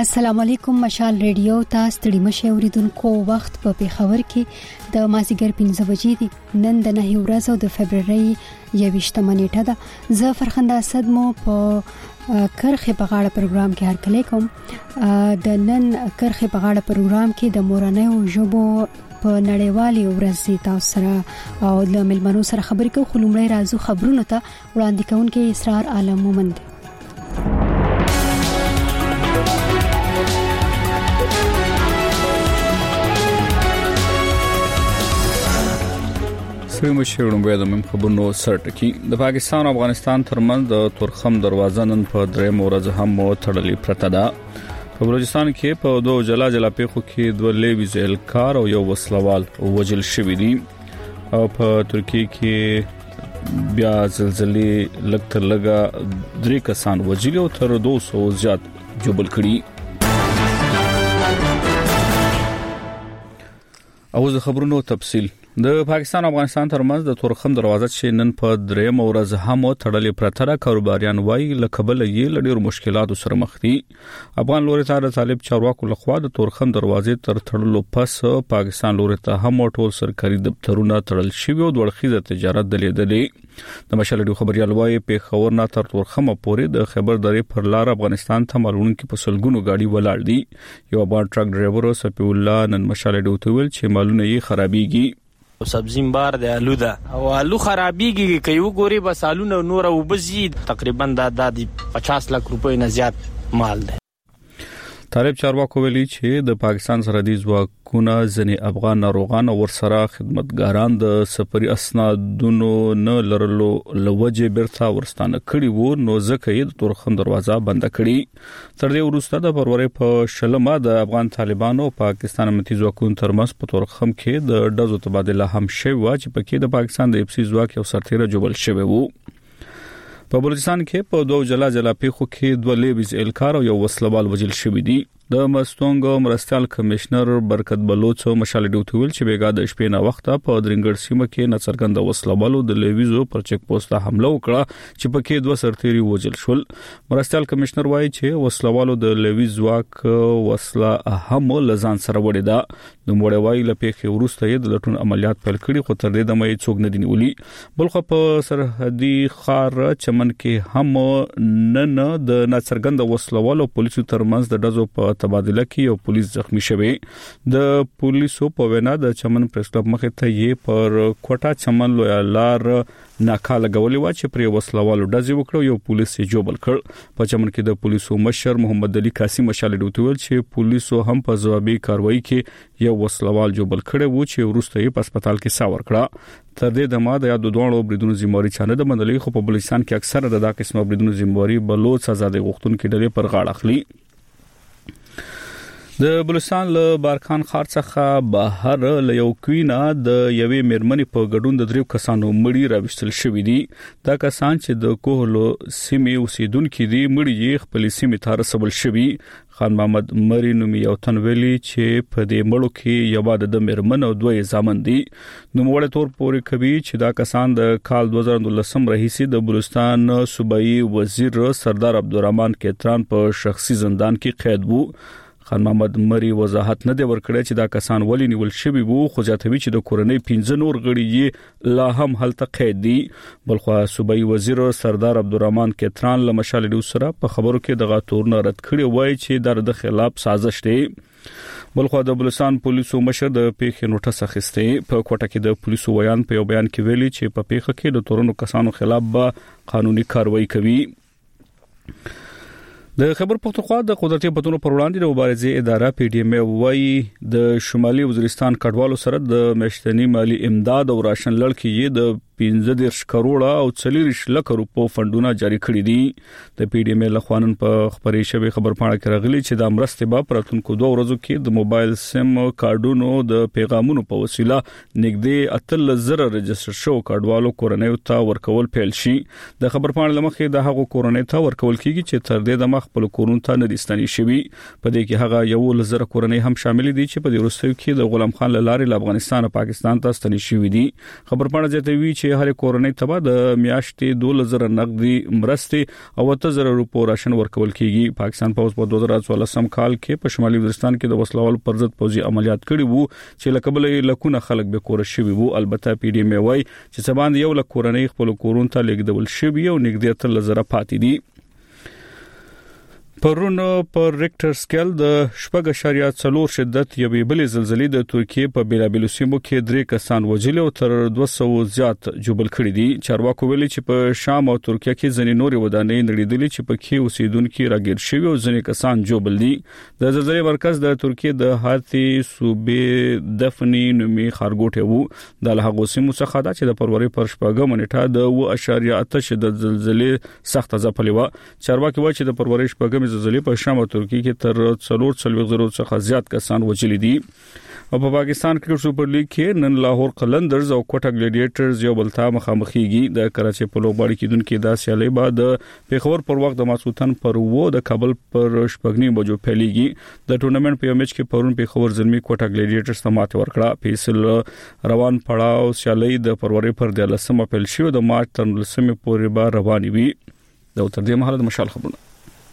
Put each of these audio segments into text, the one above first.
السلام علیکم مشال ریډیو تاسو ستړي مشه اوریدونکو وخت په پیښور کې د مازیګر 15 بجې دي نن د 9 ورځې د فبرवरी 21 نیټه ده زه فرخنده اسد مو په کرخه په غاړه پروګرام کې هرکلی کوم د نن کرخه په غاړه پروګرام کې د مورنۍ ژبو په نړیوالي ورځ تاسو سره او د ملمنو سره خبرې کوو خلومړی راځو خبرونه ته وړاندې کوونکې اسرار عالم مومند مشهورم به د خبرونو سرټکی د پاکستان او افغانستان ترمنځ د تورخم دروازه نن په درې مورز هم تړلې پرته ده په بلوچستان کې په دوه جلا پیښو کې دوه لیوی ځلکار او یو وسلوال وجل شوی دي او په ترکیه کې بیا زلزلې لکتر لګا درې کسان وجل او تر 200 زیات جوړ کړي او د خبرونو تفصیل د پاکستان او افغانستان ترمنځ د تورخم دروازه چې نن په درېم ورځ هم تړلې پرته ده کاروباریان وایي لکبل یې لډیر مشکلاتو سره مخ دي افغان لوري ته د طالب چارواکو لخوا د تورخم دروازې تر تړلو پس پاکستان لوري ته هم ټول سرکاري دفترونه تړل شوي او د ورخیزه تجارت دلیدلې د مشالډو خبريال وایي په خورنا تر تورخم پورې د خبر درې پر لار افغانستان ته مالونو کې په سلګونو گاډي ولاړ دي یو بار ټرک ډرایور سپی الله نن مشالډو ته ویل چې مالونه یې خرابيږي سبزی بار د آلو ده او آلو خرابيږي که یو ګوري بس آلو نور او بزي تقریبا د 50 لک روپۍ نه زیات مال ده طالب چارواکو ویلي چې د پاکستان سرحدي ځواکونه ځنې افغان ناروغان او ورسره خدمتګاران د سفري اسنادونو نه لرلو لوجه برتا ورستانه کړي وو نو ځکه یې د تورخم دروازه بند کړي تر دې وروسته د فروری په شلمه د افغان طالبانو پاکستان امنیتي ځواکونو ترمنځ په تورخم کې د ډزو تبادله هم شوی و چې پکې د پاکستان د اف سي ځواک یو سرتیره جوړل شوی وو په بلوچستان کې په دوه جلا پیښو کې دوه لیویز الکار او یو وسلوال وجل شوی دي د مستونګ مرستيال کمشنر برکت بلوچ مشالډو تویل چې بیګا د شپې نه وخته په درنګړ سیمه کې نڅرګند وسلوالو د لیویزو پر چک پوسټ حمله وکړه چې پکې دوه سرتیري وجل شول مرستيال کمشنر وایي چې وسلوالو د لیویز واک وسله هم لزان سره وړي دا د موړوي لپاره ورسته یې د لټون عملیات پیل کړي خو تر دې دمه څوک نه دی نیولي بلخو په سرحدي خار چمن کې هم نن د نڅرګند وسلوالو پولیسو ترمنځ د دزو په تبادله کې یو پولیس زخمی شوی د پولیسو په وینا د چمن پریس کلب مخې ته یې پر کوټه چمن لویالار ناکاله غولې و چې پر وسلوالو دزي وکړو یو پولیس یې جوړ کړ په چمن کې د پولیسو مشر محمد علي قاسم مشالډو تویل چې پولیسو هم په ځوابي کاروایی کې یو وسلوال جوړ کړي وو چې ورسته یې په هسپتال کې ساور کړه تر دې دمه د یاد دوه بریدونو ذمہواری چانه د منلې خو په بلوچستان کې اکثره د قسمه بریدونو ذمہواری بلوچ آزادۍ غوښتونکو ډلې پر غاړه اخلي د بلوچستان له بارخان خار څخه بهر له یو کوینا د یوې مرمنې په ګډون د دریو کسانو مړی راوستل شوې دي دا کسان چې د کوهلو سیمې اوسیدونکو دي مړی یې خپل سیمې ته رسول شوی خان محمد مری نومي یو تنویلی چې په دې مړو کې یو د مرمن او دوه زامن دي نو موږ تور پورې کوي چې دا کسان د کال 2019 رئیس د بلوچستان صوبایي وزیر سردار عبدالرحمن کتران په شخصي زندان کې قید وو خان محمد مری وضاحت نه دی ورکړی چې دا کسان ولې نیول شوی وو خو ځاتوي چې د کورنۍ 15 نور غړي یې لا هم هلته قید دي بلخو صوبایي وزیر سردار عبدالرحمن کتران له مشالډو سره په خبرو کې دغه تورن رد کړی وای چې د خلاف سازش دی بلخو د بلوچستان پولیسو مشر د پیښې نوټس اخیسته په کوټه کې د پولیسو ویان په یو بیان کې ویلي چې په پیښه کې د تورنو کسانو خلاف به قانوني کاروایی کوي د خبر پختونخوا د قدرتي بتونو پر وړاندې د مبارزې اداره پی ډی ایم وایي د شمالي وزیرستان کډوالو سره د مشتنی مالی امداد او راشن لړ کې د 15 کروڑ او 40 لک روپو فندونه جاری کړی دي د پی ډی ایم لخوانن په خبري شوی خبر پاڼه کې راغلي چې د مرستې په پرتونکو 2 ورځو کې د موبایل سیم کارډونو د پیغامونو په وسیله نږدې 8000 رجستر شو کډوالو کورنۍ ته ورکول پیل شي د خبر پاڼه لمخې د هغو کورنۍ ته ورکول کیږي چې تر دې د خپل کورون ته نه دستنی شوی په دې کې هغه یو لزر کورنۍ هم شامل دي چې په دې وروستیو کې د غلام خان لارې له افغانستان او پاکستان ته ستنی شوی دي خبر پاڼه زیاتوي چې چې هر کورنۍ ته د میاشتې 2000 نقدي مرستې او 8000 روپو راشن ورکول کیږي. پاکستان پوز په 2014 کال کې په شمالي وزیرستان کې د وسلوال پر ضد پوځي عملیات کړي وو چې لکبلې لکونه خلک به کور شوي وو. البته پی ډی ام وايي چې سباند یو لک کورنۍ خپل کورون ته لیږدول شوي او نږدې 3,000 پاتې دي. پرون پر ریکټر سکیل د 4.4 شدت یوې بلې زلزلې د ترکیه په بیلابیلو سیمو کې 3 کسان وژل او تر 200 زیات جوبل کړي دي. چارواکو ویلي چې په شام او ترکیه کې ځینې نورې ودانۍ نړیدلې چې په کې اوسیدونکو راګیر شوي او ځینې کسان جوبل دي. د زلزلې مرکز د ترکیه د هاتي صوبې دفنی نومي خارګوټه وو. د هغه سیمو څخه دا چې د فروری پر 4 نیټه د 2.8 شدت زلزلې سخت ځپلې و. چارواکي وایي چې د فروری 4 زلزلې په شام او ترکیه کې تر 440 څخه زیات کسان وژل دي. او په پاکستان کرکټ سپر لیګ کې نن لاهور قلندرز او کوټه ګلیډیټرز یو بل ته مخامخېږي. د کراچي په لوبغاړي کې دونکو د سیالي بعد پیښور پر وخت د ماسوتن پر وو د کابل پر شپږنی بجو پیلېږي. د ټورنمنت په میچ کې پرون پیښور زلمی کوټه ګلیډیټرز ته ماته ورکړه. فیصل روان پړاو سیالي د فروری پر 13 اپریل شو د مارچ تر 19 پورې به رواني وي. د تر دې مهاله د مشال خبرونه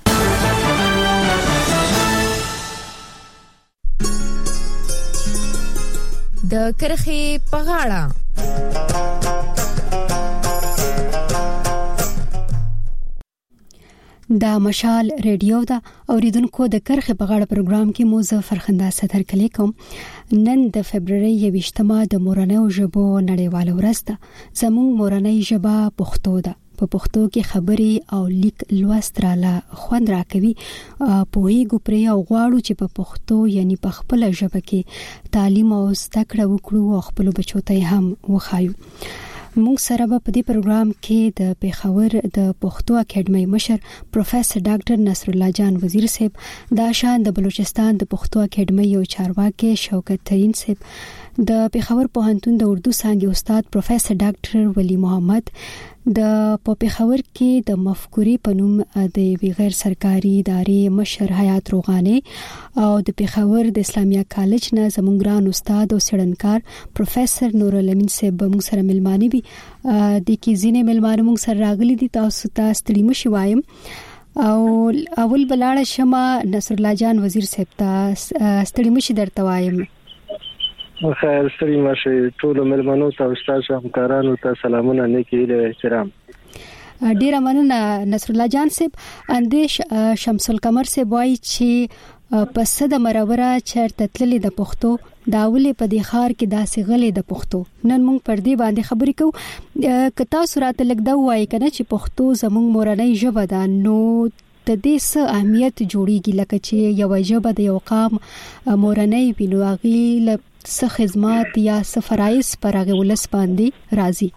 د کرخې په غاړه. دا مشال ریډیو دا اوریدونکو د کرخې په غاړه پروګرام کې موزه فرخنده ستر کلی کوم. نن د فبرवरी 28 د مورنۍ ژبو نړیواله ورځ ده. زموږ مورنۍ ژبه پښتو ده. په پښتو کې خبرې او لیک لوست راله خوند راکوي. پوهیږو پرې او غواړو چې په پښتو یعنی په خپل ژبه کې تعلیم او زده کړه وکړو او خپل بچو ته هم وخایو. موږ سره په دې پروګرام کې د پیښور د پښتو اکیډمۍ مشر پروفیسور ډاکټر نصر الله جان وزیر صاحب، د شان د بلوچستان د پښتو اکیډمۍ یو چارواکي شوکت ترین صاحب، د پیښور پوهنتون د اردو څانګې استاد پروفیسور ډاکټر ولی محمد، د پیښور کې د مفکوري په نوم د غیر سرکاري ادارې مشر حیات روغاني او د پیښور د اسلامیه کالج نه زموږ ګران استاد او څېړنکار پروفیسور نور الامین صاحب موږ سره ملماني دي. د کې ځینې ملمانه موږ سره راغلي دي. تاسو ته ستړي مشي وایم او اول بلاړه شمه نصر الله جان وزیر صاحب ته ستړي مشي درته وایم. خیر ستړي مشي ټول ملمنو ته استاد همکارانو ته سلامونه نیکی له احترام. ډیره مننه نصر الله جان صاحب. اندیش شمس القمر صاحب وایي چې پس د مروره چرته تللې د پښتو داولې په دې خار کې داسې غلې د پښتو. نن موږ پر دې باندې خبرې کوو. کتا سورات لګ دا وایي کنه چې پښتو زموږ مورنۍ ژبه ده، نو د دې څه اهمیت جوړیږي لکه چې یو ژبه د یو قام مورنۍ وینو هغه څه خدمات یا څه فرایض پر هغه ولس باندې راځي.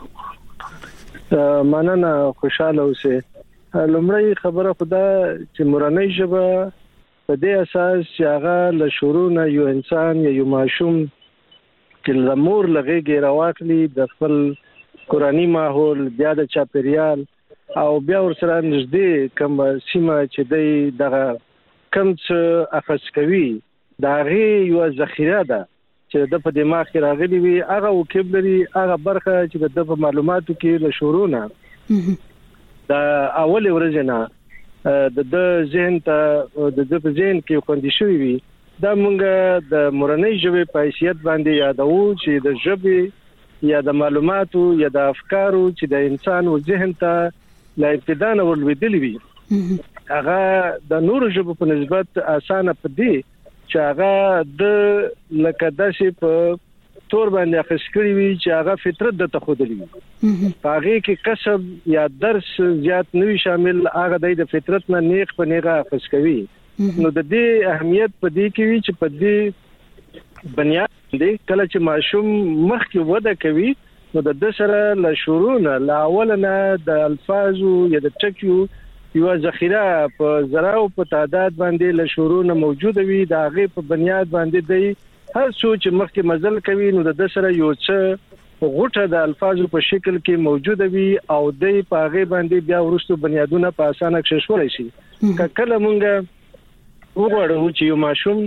مننه، خوشاله اوسه. لومړی خبره خدا چې مورنۍ ژبه په دې اساس چې هغه له شروع نه یو انسان یا یو ماشوم چې د مور لغېږي راوخلي د خپل کورنۍ ماحول بیا د چاپیریال او بیا ورسره نږدې کوم سیمه چې دی دغه کم څه اخذ کوي دا غي یو ذخیره ده چې د په دماغ کې راغلي وي. هغه وکیبلري هغه برخه چې د معلوماتو کې له شروع نه دا اول ورځ نه د ذهن ته د ذهن کې خوندې شوی وي. دا مونږ د مورنۍ ژبې په حیثیت باندې یادوو چې د ژبې یا د معلوماتو یا د افکارو چې د انسان او ذهن ته لا ابتدا نه ورلوېدلې وي. هغه د نورو ژبو په نسبت اسانه پدې چې هغه د لکه داسې په تور باندې اخیستلی وي چې هغه فطرت د تخودلی وي. هغه کې کسب یا درس زیات نوي شامل، هغه د فطرت نه نیک په نیغه اخیست کوي. نو د دې اهمیت په دې کې وي چې په دې بنیاد باندې کله چې ماشوم مخکې وده کوي نو د سره له شروع نه لا اول نه د الفاظو یا د ټکیو یو ذخیره په زراو په تعداد باندې له شروع نه موجوده وي. د هغه په بنیاد باندې دی هر سوچ مخکې مزل کوي نو د سره یو څه غوټه د الفاظو په شکل کې موجوده وي او د په هغه باندې بیا ورستو بنیادونه په اسانه کښښولای شي. کله مونږ وګورو چې یو ماشوم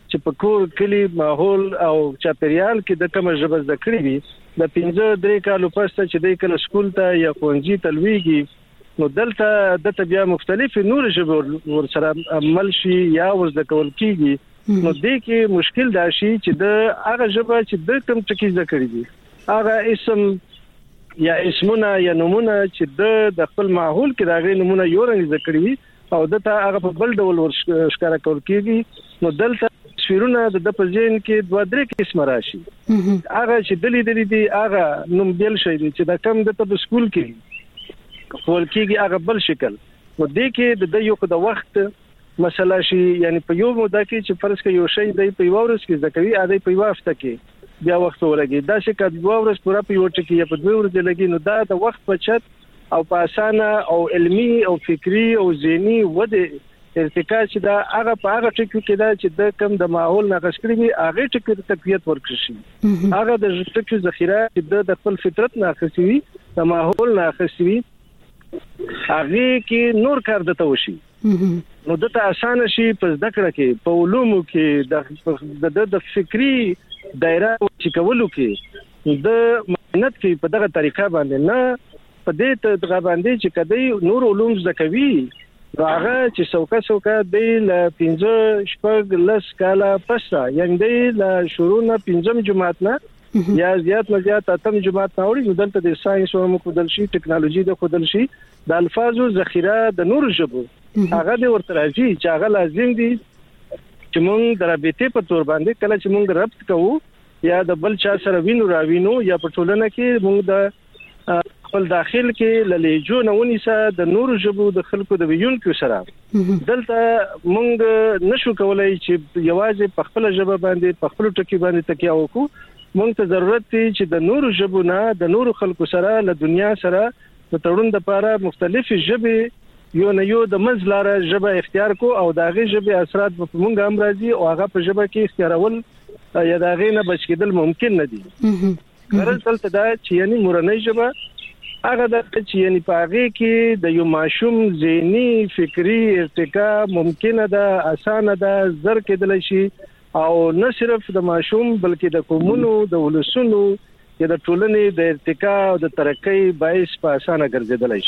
چې په کور کلی ماحول او چاپیریال کې د کوم ژبه زده کړې وي د 15 کالو پسته چې د کله سکول ته یا ښوونځي ته لويږي نو دلته د بیا مختلف نور ژبه ور سره عمل شي یا ورزده کول کیږي نو د کې مشکل دا شي چې د هغه ژبه چې د کوم ټکی زده کړې دي هغه اسم یا اسمونه یا نمونه چې د خپل ماحول کې راغلي نمونه یو رنګ زده کړې او دته هغه په بل ډول ورشکاره کول کیږي نو دلته تصویرونه د پزین کې دوه درې قسم راشي هغه چې دلی دي هغه نوم بیل شي چې دا کم د سکول کې کول کیږي هغه بل شکل نو د کې د یو د وخت مسله شي یعنی په یو موده کې چې فرض کې یو شی د په ورځ کې ذکرې اده په یو هفته کې بیا وخت ولګي دا چې کله دوه ورځې پورا په یو ټکی یا په دوه ورځې لګي نو دا د وخت بچت او په اسانه او علمي او فکری او ذهني وده ارتقا چې دا هغه په هغه ټکو کې دا چې د کم د ماحول نه غشکري وي هغه ټکو ته تقویت ورکړي شي هغه د ټکو ذخیره چې د خپل فطرت نه اخیسي د ماحول نه اخیسي هغه کې نور کار دته وشي نو دته اسانه شي په ذکر کې په علومو کې د فکری دایره چې کولو کې د مهنت کې په دغه طریقه باندې نه په دې ته باندې چې کدی نور علوم زکوي هغه چې څوکا د 15 شپږ لس کاله پسته یعنی د شروع نه 15 جماعت نه یا زیات نه زیات اتم جماعت ناوړي نو دلته د ساينس او مقدل شي ټکنالوژي د خودل شي د الفاظو ذخیره د نور ژبو هغه د ورته راځي چې هغه لازم دي چې موږ د رابطې په تور باندې کله چې موږ ربط کوو یا د بل چا سره وینو راوینو یا په ټولنه کې موږ د خپل داخل کې للیجو نونیسه د نور ژبو د خلکو د ویونکو سره دلته موږ نشو کولای چې یوازې په خپل ژبه باندې په خپل ټکی باندې تکیه وکړو موږ ته ضرورت دی چې د نور ژبو نه د نور خلکو سره له دنیا سره د تړون لپاره مختلف ژبې یو نه یو د منځلاره ژبه اختیار کو او داغه ژبه اثرات په موږ هم راځي او هغه په ژبه کې اختیارول یا داغه نه بچ کېدل ممکن نه دي غرض دلته دا چې یعنی مورنۍ ژبه هغه د چې یعنی پاغه کې د یو ماشوم ذهني فکری ارتقا ممکنه ده اسانه ده زر کېدل شي او نه صرف د ماشوم بلکې د قومونو د ولسونو یا د ټولنې د ارتقا او د ترقۍ باعث په اسانه ګرځیدل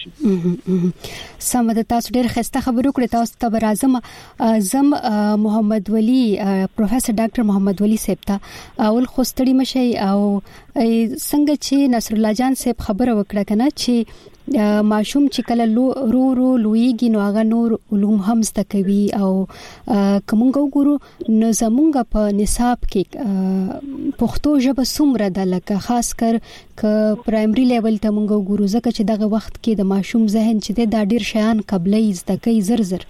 شي سم د تاسو ډېر خسته خبرو کړې تاسو ته راځم زم محمد ولی پروفیسور ډاکټر محمد ولی صاحب ته اول خوستړی مشي او څنګه چې نصر الله جان صاحب خبره وکړه کنه چې ماشوم چې کله رو لویږي نو هغه نور علوم هم زده کوي او کومګو ګورو نو زمونږ په نصاب کې پښتو ژبه څومره ده لکه خاص کر ک پرایمري لیول ته مونږ ګورو ځکه چې دغه وخت کې د ماشوم ذهن چې دا ډیر شیان قبلې زده کوي زر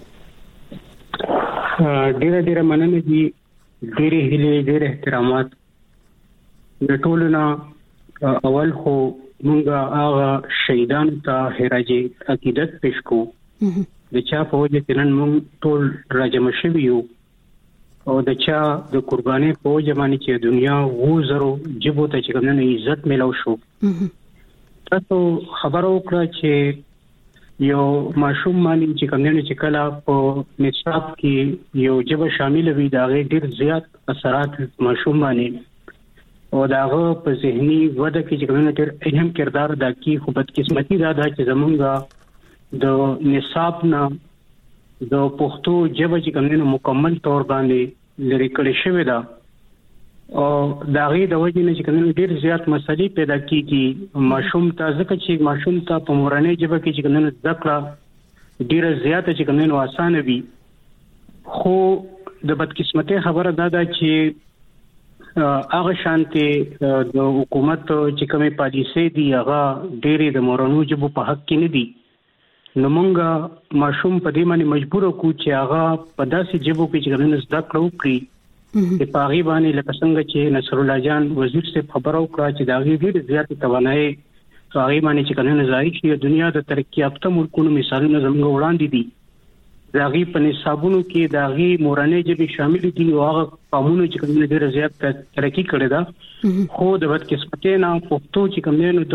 ډیره مننه دي ډیره هلي ډیره احترامات د ټولنا اول خو مونږه هغه شهیدان ته هراجي عقیدت پېښ کو د چا په وجه کې نن مونږ ټول راجم شویو او د چا د قرباني په وجه باندې چې دنیا وزرو جبو ته چې کومه عزت ملو شو تاسو خبرو کړه چې یو ماشوم باندې چې کومه چې کله په نصاب کې یو جبه شامل وي دا ډېر زیات اثرات ماشوم باندې او داغه په ذهني وده کې چې کومه ډېر اهم کردار ادا کوي خو بدقسمتي دا ده چې زمونږ د نصاب نه د پښتو ژبه چې کومه مکمل تور باندې لري کړی شوی دا او داغه د وجې نه چې کومه ډېر زیات مسلې پیدا کیږي ماشوم ته ځکه چې ماشوم ته په مورنۍ ژبه کې چې کومه ذکر ډېر زیات چې کومه آسان وي خو د بدقسمتي خبره دا ده چې هغه شانته د حکومت چې کومه پالیسي دی هغه ډېری د مورنو ژبو په حق کې نه دي نو مونږه ماشوم په دې باندې مجبور کو چې هغه په داسې ژبو کې چې کومه زده کړو کړی په پاغي باندې لکه څنګه چې نصر الله جان وزیر سے خبرو کړه چې دا ډېر زیات توانایي پاغي باندې چې کومه ظاهر شي دنیا د ترقی یافته ملکونو مثالونه زموږ وړاندې دي داغي په نصابونو کې داغي مورنۍ ژبې شامل دي او هغه قومونه چې کومه ډېر زیات ترقی کړې ده خو د بدقسمتۍ نه پښتو چې کومه نو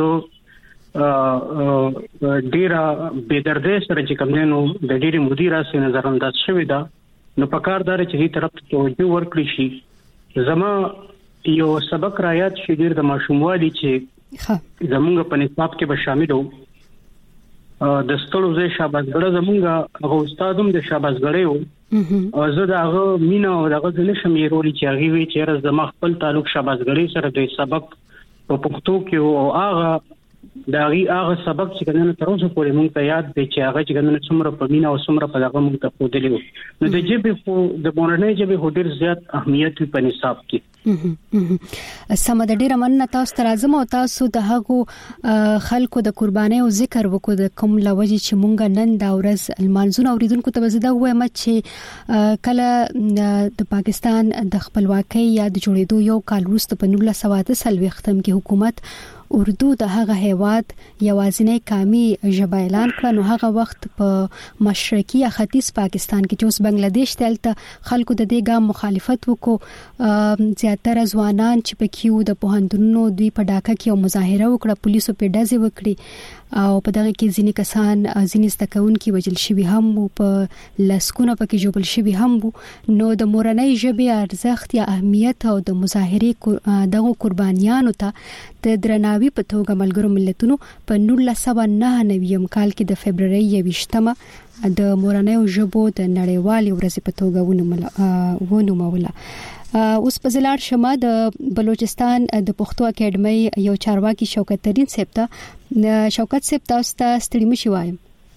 ډېر بے دردۍ سره چې کومه نو د ډېری مدیره سره نظر انداز شوی ده نو پکاردار چې دې طرف ته توجه ورکړي شي. زما یو سبق رايات شي ډیر د ماشوموالي چې زمونږ په نصاب کې به شامل وو. د ستړو زې شاباسګړه زمونږ هغه استادوم د شاباسګړې وو. زه دا هغه مینا او دغه د نشمیرولي چې هغه وی چې زما خپل تعلق شاباسګړې سره د سبق په پښتو کې او هغه هغه سبق چې کنه تر اوسه پورې مونږ ته یاد دی چې هغه چې کنه څومره په مینا او څومره په دغه مونږ ته خودلی وو. نو د جبې خو د مورنۍ جبې هډیر زیات اهمیت په نصاب کې. سم د ډیره مننه تاسو ته راځم او تاسو د هغو خلکو د قربانۍ او ذکر وکړو د کوم لوجه چې مونږ نن دا ورځ المانزون اوریدونکو ته زده وایم چې کله د پاکستان د خپلواکۍ یا د جوړېدو یو کال وروسته په 1940 کې حکومت اردو د هغه هیواد یوازینی قومي ژبه اعلان کړه. نو هغه وخت په مشرقي یا ختیځ پاکستان کې چې اوس بنگلاديش ته خلکو د دې ګام مخالفت وکړو. زیاتره ځوانان چې په کیو د پوهنتونونو دوی په ډاکه کې مظاهره وکړه، پولیسو په ډزې وکړي او په دغه کې ځینې کسان ځینې ستکونکي وجل شوي هم او په لسکونه پکې جوړل شوي هم وو. نو د مورنۍ ژبې ارزښت یا اهمیت او د مظاهرې دغه قربانیانو ته د درناوي په توګه ملګرو ملتونو په 1999 کال کې د فبرवरी 28 د مورنۍ ژبو د نړیوالې ورځې په توګه ونوموله. اوس په زلار شمه د بلوچستان د پښتو اکیډمي یو چارواکي شوکت ترين صاحب ته شوکت صاحب تاسو ته ستړي مشي وایم.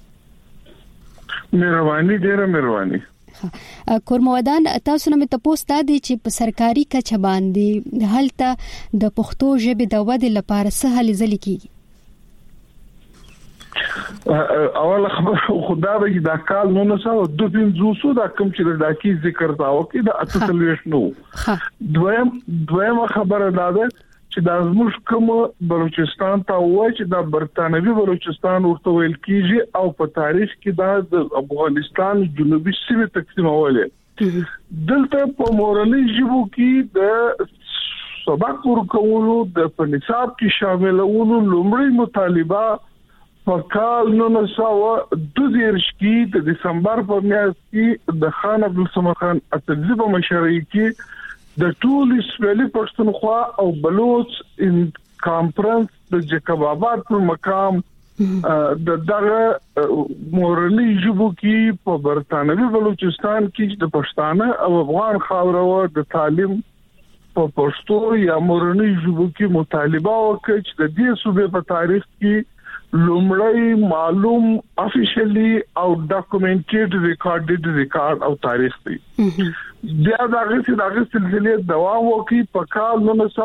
مهرباني ډیره مهرباني. کورمودان تاسو نه تاسو ته دي چې په سرکاري کچه باندې هلته د پښتو ژبې د ودې لپاره څه هلې ځلې کیږي؟ اول خبر خدا به دا کال 1952 دا کوم چې د داکی ذکر تاو کې د اتصالویش نو دویم خبره ده چې د ازموش کوم بلوچستان ته وای چې د برتانوي بلوچستان ورته ویل کیږي او په تاریخ کې د افغانستان جنوبي سیمه تقسیمولې. دلته په مورنۍ ژبو کې د سبق ورکولو د نصاب کې شاملولو لومړی مطالبه په کال 1922 کې د دسمبر په میاشت کې د خان عبدالصمد خان اتکزی په مشرۍ کې د ټول سویلي پښتونخوا او بلوچ ان کانفرنس د جکب آباد په مقام د دغه مورنۍ ژبو کې په برتانوي بلوچستان کې د پښتانه او افغان خاورو د تعلیم په پښتو یا مورنۍ ژبو کې مطالبه وکړي چې د دې صوبې په تاریخ کې لومړی معلوم افیشلی او ډاکومنټډ ریکارډ او تاریخ دی. بیا دغه سلسله دوام وکړي په کال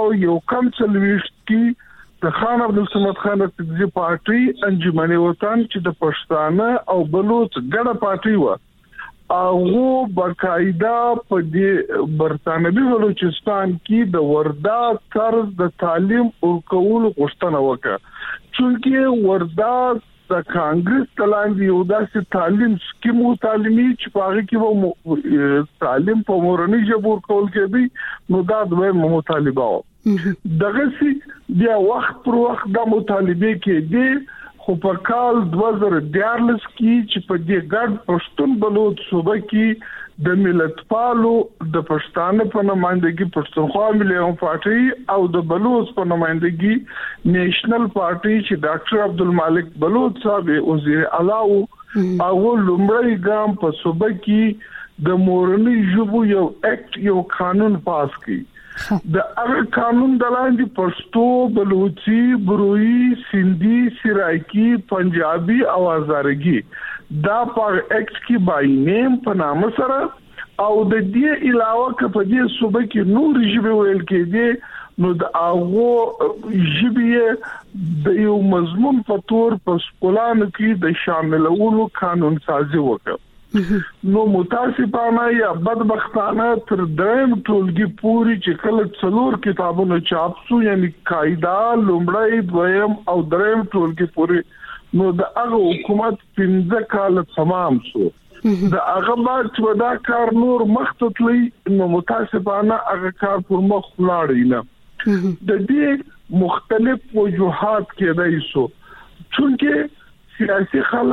1941 کې د خان عبدالصمد خان اتکزی پارټي انجمن وطن چې د پښتانه او بلوچ ګډه پارټي و او باقاعده په دې برتانوي بلوچستان کې د وردا طرز د تعلیم او کول غوښتنه وکړه. چونکه وردا د کانګرس تلاندې یو داسې تعلیم سکیم او تعلیمي چې پاره کې تعلیم په مورنۍ ژبه ورکول کېږي نو دا د مطالبه دغه سي بیا وخت پر وخت د مطالبه کې دي. خو په کال 2014 کې چې په دې ګډ پښتون بلوچ صوبه کې د ملت پالو د پښتانه په نمائندګي پښتونخوا ملي پارټي او د بلوچ په نمائندګي نېشنل پارټي چې ډاکټر عبدالمالک بلوچ صاحب وزیر اعلی او لومړی ګام په صوبه کې د مورنۍ ژبو یو اکټ یو قانون پاس کړي. د هغه قانون د لاندې پښتو، بلوچي، بروئی، سندھی، سرایکی، پنجابي او هزارګي دا په اکټ کې بای نیم په نامه سره او د دې علاوه که په دې صوبه کې نور ژبه ویل کېږي نو د هغه ژبې د یو مضمون په تور په سکولانو کې د شاملولو قانون سازي وکړه. نو متاسفانه یا بدبختانه تر دریم ټولګي پوری چې کله څلور کتابونه چاپ شو یعنی قاعده لومړی دویم او دریم ټولګي پوری نو د هغه حکومت 15 کال تمام شو. د هغه بعد دا کار نور مختتلی نو متاسفانه هغه کار پر مخ لاړی نه. د دې مختلف وجوهات کېدای شو چونکه سیاسي خلک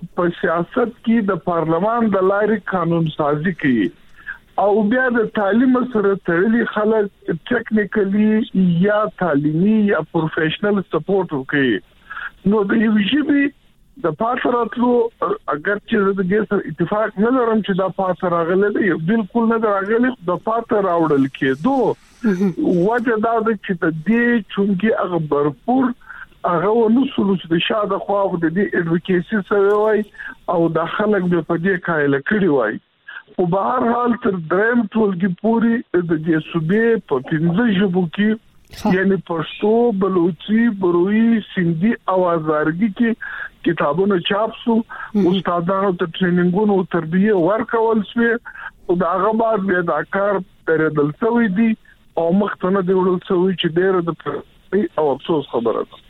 په سیاست کې د پارلمان د لارې قانون سازي کوي او بیا د تعلیم سره تړلي خلک ټیکنیکلی یا تعلیمي یا پروفیشنل سپورټ کوي. نو د یو شی د پاتراتلو اگر چې د دې سره اتفاق نه لرم چې دا پاتره راغله دی بالکل نه راغلی د پاتره راوړل کېدو وجه دا د چې د دې چونګي هغه برپور هغه ونسلو چې د شاده خو د دې اډوکیسي سره وای او د خلک په دې کایله کړی وای او په هر حال تر دریم ټولګي پوری د دې صوبې په 15 ژبو کې یعنی پښتو، بلوچي، بروي، سندي او ازارګي کې کتابونه چاپ شو. استادانو ته ټریننګونو او تربیه ورکول شوه او دا هغه بعد د کار پرېدل شوی دي او مختنه دی ورول شوی چې ډېر د او افسوس خبره ده.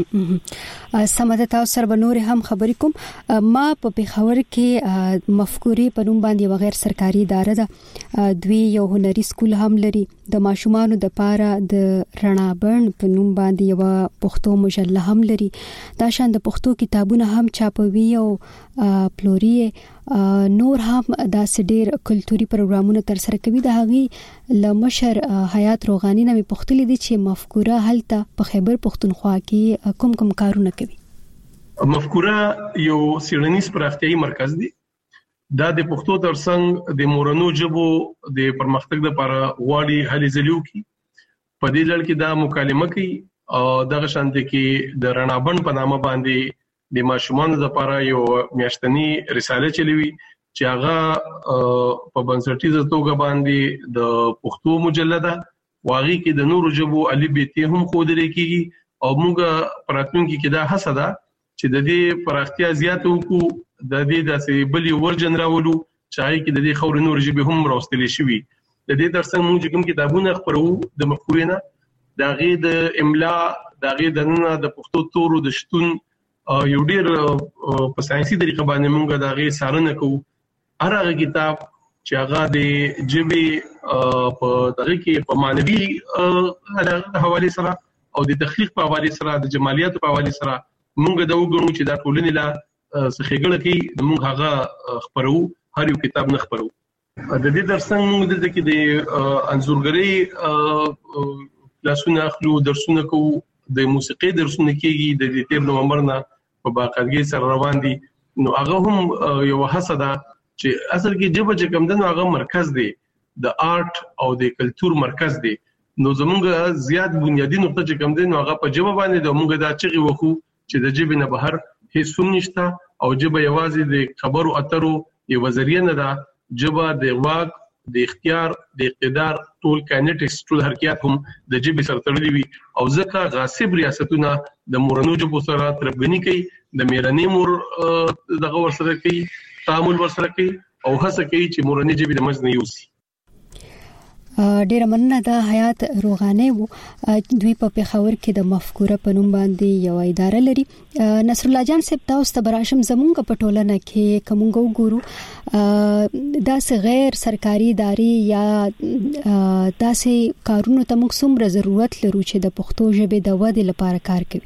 سمده تاسو سره بنور هم خبرې کوم. ما په پیښور کې مفکورې په نوم باندې غیر سرکاري اداره ده دوی یو هنري سکول هم لري د ماشومانو د پاره د رڼا بڼ په نوم باندې یو پښتو مجله هم لري دا شان د پښتو کتابونه هم چاپوي او پلوري نور هم د سډیر کلتوري پروګرامونه تر سره کوي. د هغه لمشر حیات روغانی نه پختلې دي چې مفکوره هلته په خیبر پختونخوا کې کوم کارونه کوي. مفکوره یو سیړنیز پراختیايي مرکز دی دا د پښتو ترڅنګ د مورنو ژبو د پرمختګ لپاره غواړي هلې ځلیو کی په دې لړ کې دا مکالمه کوي او دغه شان د کې د رڼابن په نامه باندې د ماشومان لپاره یو میاشتنی رساله چلوي چې هغه په بنسټیزه توګه باندې د پښتو مجلده واغی کې د نورو ژبو الفبې هم خودل کېږي او موږ پراتونکو کې دا هڅه ده چې د دې پراختیا زیاتو کو د دې داسې بلی ورجن راولو چې کې د دې خور نور ژبې هم راوستل شي. د دې ترڅنګ موږ کوم کتابونه خپرو د مفکورینه د غي د املا د غي د نن د پښتو تورو د شتون یو ډیر په ساينسي طریقه باندې موږ د غي سارنه کوو. هرغه کتاب چې هغه د جبې په دغه کې په مانوي حواله سره او د تخلیق په حواله سره د جمالیات په حواله سره موږ دا وګورو چې دا ټولنې لا څخېګړه کې موږ هغه خبرو هر یو کتاب نه خبرو. د دې ترڅنګ موږ د کې د انځورګرۍ کلاسونه اخلو درسونه کوو د موسیقي درسونه کېږي د 13 نومبر نه په باقاعدګۍ سره روان دي. نو هغه هم یو هڅه ده چې اصل کې جبه چې کوم دنو هغه مرکز دی د آرټ او د کلچر مرکز دی. نو زمونږ زیات بنیادی نقطه چې کوم دنو هغه په جبه باندې د موږ دا چغي وخو چې د جبه نه بهر هیڅ هم نشته او جبه یوازې د خبرو اترو یو ذریعہ نه ده. جبه د واک د اختیار د اقتدار ټول کاینټکس ټول حرکت هم د جبه سره تړلي وي او ځکه غاصب ریاستونه د مورنو جبو سره تربګنی کوي د میرانی مور دغه ورسره کوي تعامل ورسره کوي او هڅه کوي چې مورنی جبه د مزنه یوسي. ډیر مننه د حیات روغانی وو دوی په پیښور کې د مفکوره په نوم باندې یو اداره لري. نصر الله جان صاحب تاسو ته براشم زمونږ په ټولنه کې کومګو ګورو داسې غیر سرکاري ادارې یا داسې کارونو ته موږ څومره ضرورت لرو چې د پښتو ژبې د ودې لپاره کار کوي.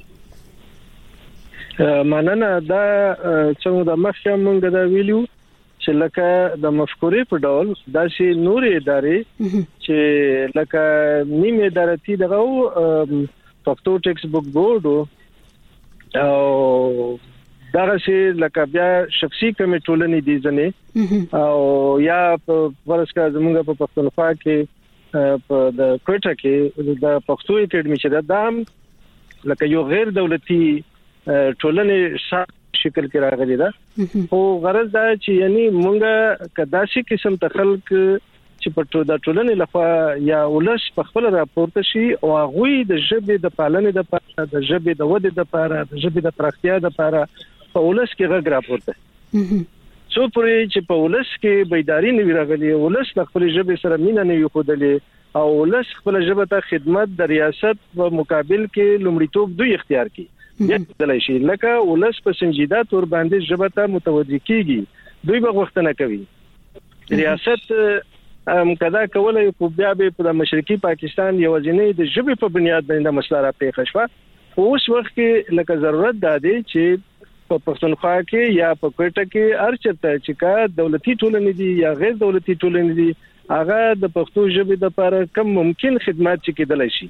مننه دا څنګه د مخه موږ دا ویلو چې لکه د مفکورې په ډول داسې نور ادارې چې لکه نیمه ادارتي دغه پښتو ټیکس بوک بورډ او دغه چې لکه بیا شخصي کمیټولنې دي ځنه او یا ورسکه زمونږ په پښتونخوا کې په د کوټه کې د پښتو اکیډمي چې دا لکه یو غیر دولتي ټولنې شکل کې راغلي ده او غرض دا چې یعنی مونږه کداسي قسم تخلق چې په د ټولنې لخوا یا ولش په خپل راپورته شي او هغه د ژبې د پالنې د لپاره د ژبې د ودې لپاره د ژبې د پراختیا لپاره په ولش کې غږ راپورته څو پرې چې په ولش کې بیداری نه راغلي ولش خپل ژبې سره مینه نه یوخدلې او ولش خپل ژبه ته خدمت د ریاست په مقابل کې لومړیتوب دوی اختیار کړي یتلای شي لکه ولس په سنجیده تور باندې ژبه ته متوجه کیږي دوی به غوښتنه کوي ریاست کدا کولای په بیا په مشرقي پاکستان یو ځینې د ژبې په بنیاد باندې مسله را پیښ شوه اوس وخت کې لکه ضرورت ده چې په پښتونخوا کې یا په کوټه کې ارچته چې کا دولتي ټولنې دي یا غیر دولتي ټولنې دي هغه د پښتو ژبې لپاره کم ممکن خدمات چې کېدل شي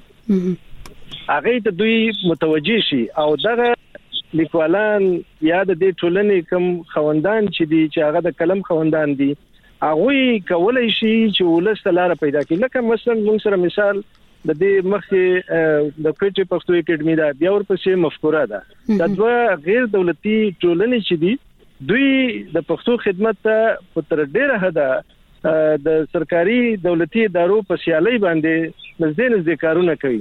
هغه ته دوی متوجي شي او دغه لیکوالان یا د دې ټولنې کم خوندان چې دي چې هغه د کلم خوندان دي هغه کولای شي چې ولست لاره پیدا کړي لکه مثلا موږ سره مثال د دې مخکې د کوټه پښتو اکیډمي دا بیا ورپسې مفکوره ده د دوه غیر دولتي ټولنې چې دي دوی د پښتو خدمت ته په تر ډیره حده د سرکاري دولتي ادارو په سیالي باندې نږدې کارونه کوي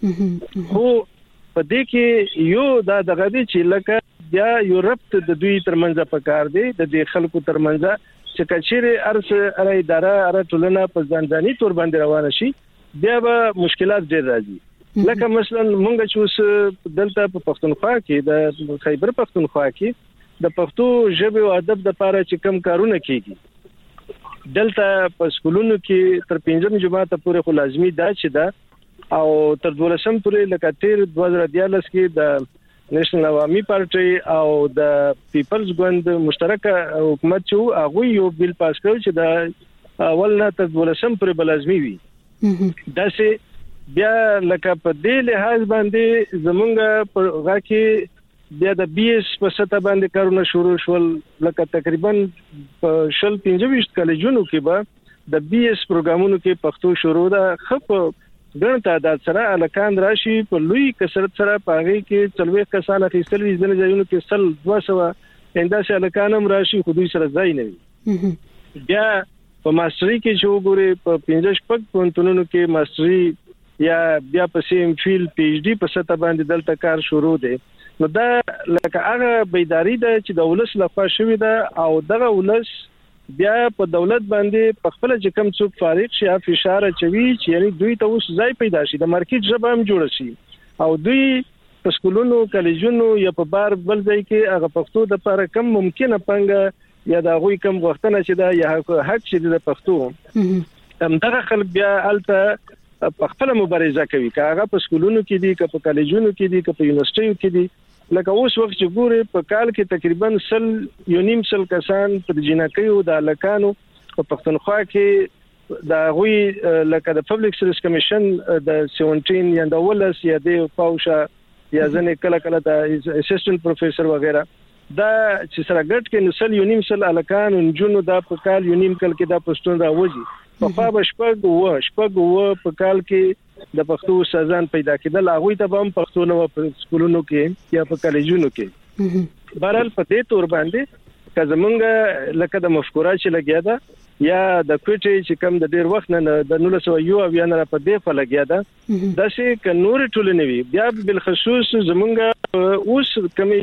خو په دې کې یو دا دغه دي چې لکه بیا یو ربط د دوی ترمنځ په کار دی د دې خلکو ترمنځ چې کچېره ارس اداره ټولنه په ځانځاني تور باندې روانه شي بیا به مشکلات ډېر راځي لکه مثلا مونږ چې اوس دلته په پښتونخوا کې د خیبر پښتونخوا کې د پښتو ژبه او ادب د لپاره چې کم کارونه کیږي دلته په سکولونو کې تر 5 جماعت پورې خو لازمی دا چې دا او تر 12 پورې لکه تیر 2014 کې د نېشنل عوامي پارټي او د پیپلز ګوند مشترک حکومت چې هغه یو بیل پاس کړ چې دا اول نه تر 12 پورې بلازمی وي دا سه بیا لکه په دې لحاظ باندې زمونږ په غا کې بیا د بي اس په سطح باندې کارونه شروع شول لکه تقریبا په 15 کالجونو کې به د بي اس پروګرامونو کې پښتو شروع ده خپ ګڼ تعداد سره الکان راشي په لوی کثرت سره پاغي کې چلوي کسان اخیستل وي ځنه ځایونو کې سل 200 انداسه الکانم راشي خو دوی سره ځای نه وي بیا په ماستری کې چې وګوري په 15 پک پونتونو کې ماستری یا بیا په سیم فیل پی ایچ ډی په سطح باندې دلته کار شروع دی نو دا لکه هغه بیداری ده چې د ولس لخوا شوې ده او دغه ولس بیا په دولت باندې په خپل چې کم څوک فارغ شي فشار چوي چې یعنی دوی ته اوس ځای پیدا شي د مارکیټ ژبه هم جوړ شي او دوی په سکولونو کالجونو یا په بار بل ځای کې هغه پښتو د لپاره کم ممکنه پنګ یا دا غوي کم وختونه چې دا یا حق چې د پښتو هم دغه خلک بیا الته په خپل مبارزه کوي کاغه په سکولونو کې دي که په کالجونو کې دي که په یونیورسيټیو کې دي لکه اوس وخت چې ګوره په کال کې تقریبا 100 کسان په جنکیو د الکانو په پښتونخوا کې دا غوي لکه د پبلک سرویس کمیشن د 17 یا د ولس یا د پاوشا یا ځنه کله د اسسټنټ پروفیسور وغیرہ دا چې سره ګټ کې نسل الکان جنونو دا په کال یونیم کال کې دا پښتون راوځي په خوا شپږ په کال کې د پښتو سازان پیدا کېدل هغه ته هم پښتو نو په سکولونو کې یا په کالجونو کې بهرحال په دې تور باندې که زمونږ لکه د مفکوره چې لګیا ده یا د کوټې چې کم د ډیر وخت نه د 1900 یا نه په دې په لګیا ده د شي ک نور ټولنې وي بیا بل خصوص زمونږ اوس کمی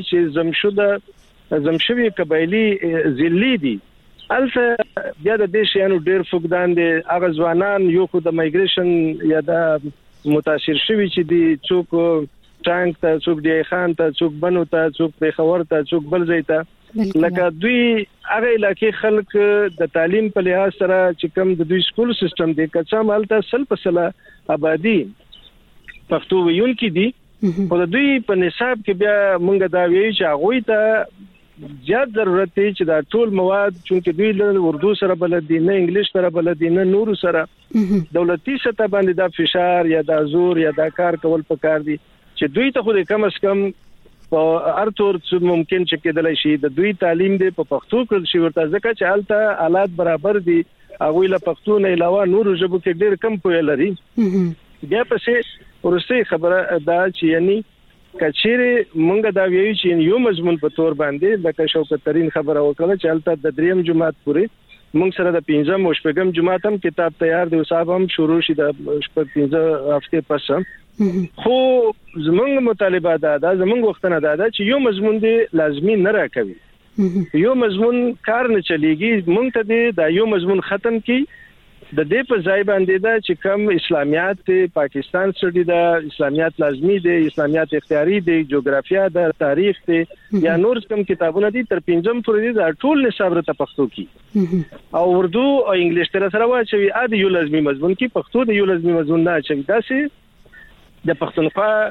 چې زمشوي قبایلی ذلی دي البته بیا د دې شیانو ډیر فقدان دي هغه ځوانان یو خو د مایګریشن یا د متاثر شوی چې دي څوک ټانک ته څوک دی خان ته څوک بنو ته څوک پیښور ته څوک بل ځای ته لکه دوی هغه علاقې خلک د تعلیم په لحاظ سره چې کوم د دوی سکول سیستم دی کچا مالته سل پسله آبادی پښتو ویونکي دي خو د دوی په نصاب کې بیا مونږ دا ویل چې هغه ته زیات ضرورت دی چې دا ټول مواد چې دوی له اردو سره بلد دي نه انګلیش سره بلد دي نه نور سره دولتي سطح باندې دا فشار یا دا زور یا دا کار کول پکار دي چې دوی ته خو د کم اس کم په ارتور ممکن چې کېدلای شي د دوی تعلیم دی په پښتو کې شي ورته ځکه چې الته حالات برابر دي هغه له پښتو نه علاوه نور ژبو کې ډېر کم پوهه لري بیا پسې ورسته خبره دا چې یعنی کچېره مونږ دا ویو چې یو مضمون په تور باندې د شوکت ترين خبره وکړه چې الته د دریم جماعت پورې مونږ سره د 15 او شپږم جماعت هم کتاب تیار دی صاحب هم شروع شي د 15 هفته پس خو زمونږ مطالبه دا زمونږ وختونه دا چې یو مضمون دی لازمی نه راکوي یو مضمون کار نه چلیږي مونږ ته دا یو مضمون ختم کی د دې په ځای باندې دا چې کم اسلامیات پاکستان سټډي دا اسلامیات لازمی دي اسلامیات اختیاري دي جغرافیا دا تاریخ دي یا نور کم کتابونه دي تر 5 پورې دا ټول نصاب ته پښتو کی او اردو او انګلیش تر سره واچوي ا د یو لازمی مضمون کی پښتو د یو لازمی مضمون نه اچوي دا سي د پښتونخوا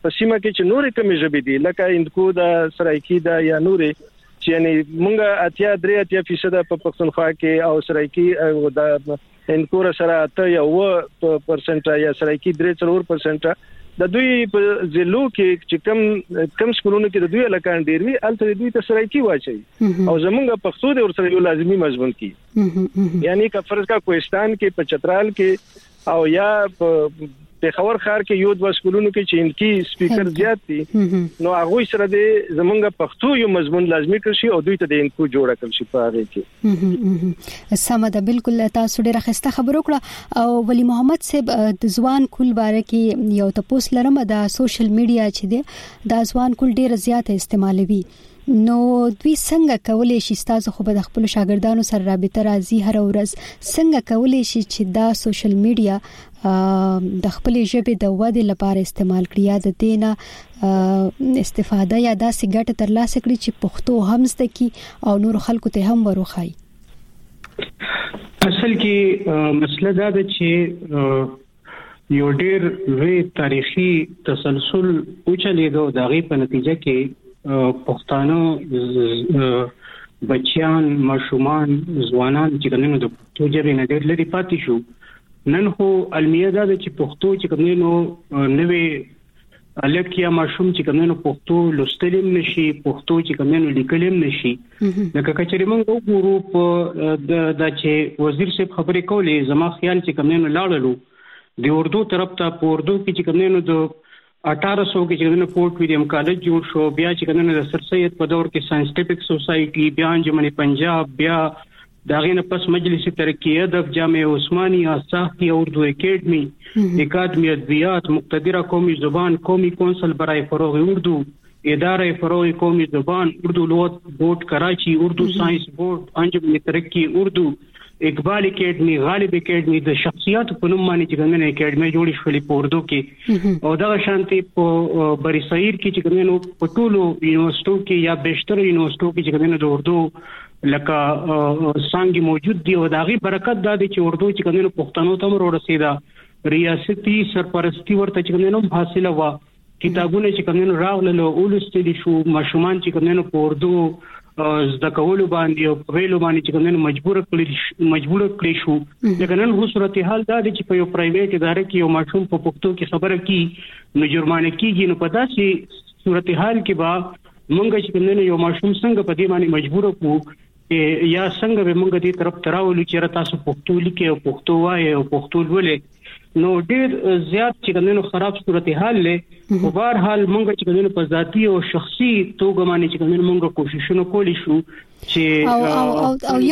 په سیمه کې چې نورې کمې ژبې دي لکه اندکو د سرایکی دا یا نورې چې یعنی مونږه 3% په پښتونخوا کې او سرایکی او د اندکو سره 8% یا سرایکی 3% د دوی په ضلعو کې چې کم سکولونو کې د دوی علاقان ډیر وی الته دوی ته سرایکی واچي او زمونږ پښتو د ورسره یو لازمي مضمون کی یعنی که فرض کا کوهستان کې په چترال کې او یا په خبر خار کې یو د سکولونو کې چې انکی سپیکر زیات دي نو هغه سره د زمونږ پښتو یو مضمون لازمي کړی او دوی ته د انکو جوړه کړی په هغه کې سمه بالکل تاسو ډیره خسته خبرو کړه او ولی محمد صاحب د ځوان کول باره کې یو تاسو لرم د سوشل میډیا چې دی د ځوان کول ډیره زیات استعمالوي نو دوی څنګه کولای شي تاسو خو به خپل شاګردانو سره رابطه راځي هر ورځ څنګه کولای شي چې دا سوشل میډیا د خپل ژبې د ودې لپاره استعمال کړي یا د دینه استفاده یا د سیګټ ترلاسه کړي چې پښتو هم زده کی او نور خلکو ته هم وروخی اصل کې مسله دا ده چې یو ډېر لوی تاریخي تسلسل اوچلیدو د غي په نتیجه کې پښتانه بچیان ماشومان ځوانان چې کومو د پښتو ژبې نه ډېر لري پاتې شو نن خو علمیه دا چې پښتو چې کومو نوې الکیا ماشوم چې کومو پښتو لوستلم نشي پښتو چې کومو لیکلم نشي لکه کچري موږ وګورو په د چې وزیر صاحب خبرې کولې زما خیال چې کومو لاړلو د اردو طرف ته په اردو کې چې کومو د 1800 کې چې د پورت ویلیام کالج جوړ شو بیا چې کنه د سر سید په دور کې ساينټیفیک سوسايټي بیا انجمن پنجاب بیا داغینه پس مجلس ترقی ادب جامعه عثمانیه ساحتی اردو اکادمی ادبیات مقتدره قومی زبان قومی کونسل برای فروغ اردو اداره فروغ قومی زبان اردو لغت بورڈ کراچی اردو سائنس بورڈ انجمن ترقی اردو اقبال اکیډمي غالب اکیډمي د شخصیت په نوم باندې چې کومه اکیډمي جوړې شولې په اردو کې او دا شانتي په بری صغیر کې چې کومه په ټولو یونیورسيټو کې یا بیشتر یونیورسيټو کې چې کومه د اردو لکه څنګه موجود دي او دا غي برکت دا دي چې اردو چې کومه پښتنو ته ور رسیدا ریاستي سرپرستی ورته چې کومه حاصله وا کتابونه چې کومه راغله اولستې شو ماشومان چې کومه په اردو زده کولو باندې او ویلو باندې چې کومه مجبور کړی شو لکه نن هو صورتحال دا چې په یو پرایویټ اداره کې یو ماشوم په پښتو کې خبره کی نو جرمانه کیږي نو په داسې صورتحال کې با مونږ چې کومه یو ماشوم څنګه په دې باندې مجبور کو یا څنګه به مونږ دې طرف تراولو چې تاسو پښتو لیکي او پښتو وایي او پښتو ولولې نو ډېر زیات چې کومه خراب صورتحال له په بهر حال مونږ چې کومه په ذاتی او شخصي توګه باندې چې کومه مونږ کوششونه کولی شو چې او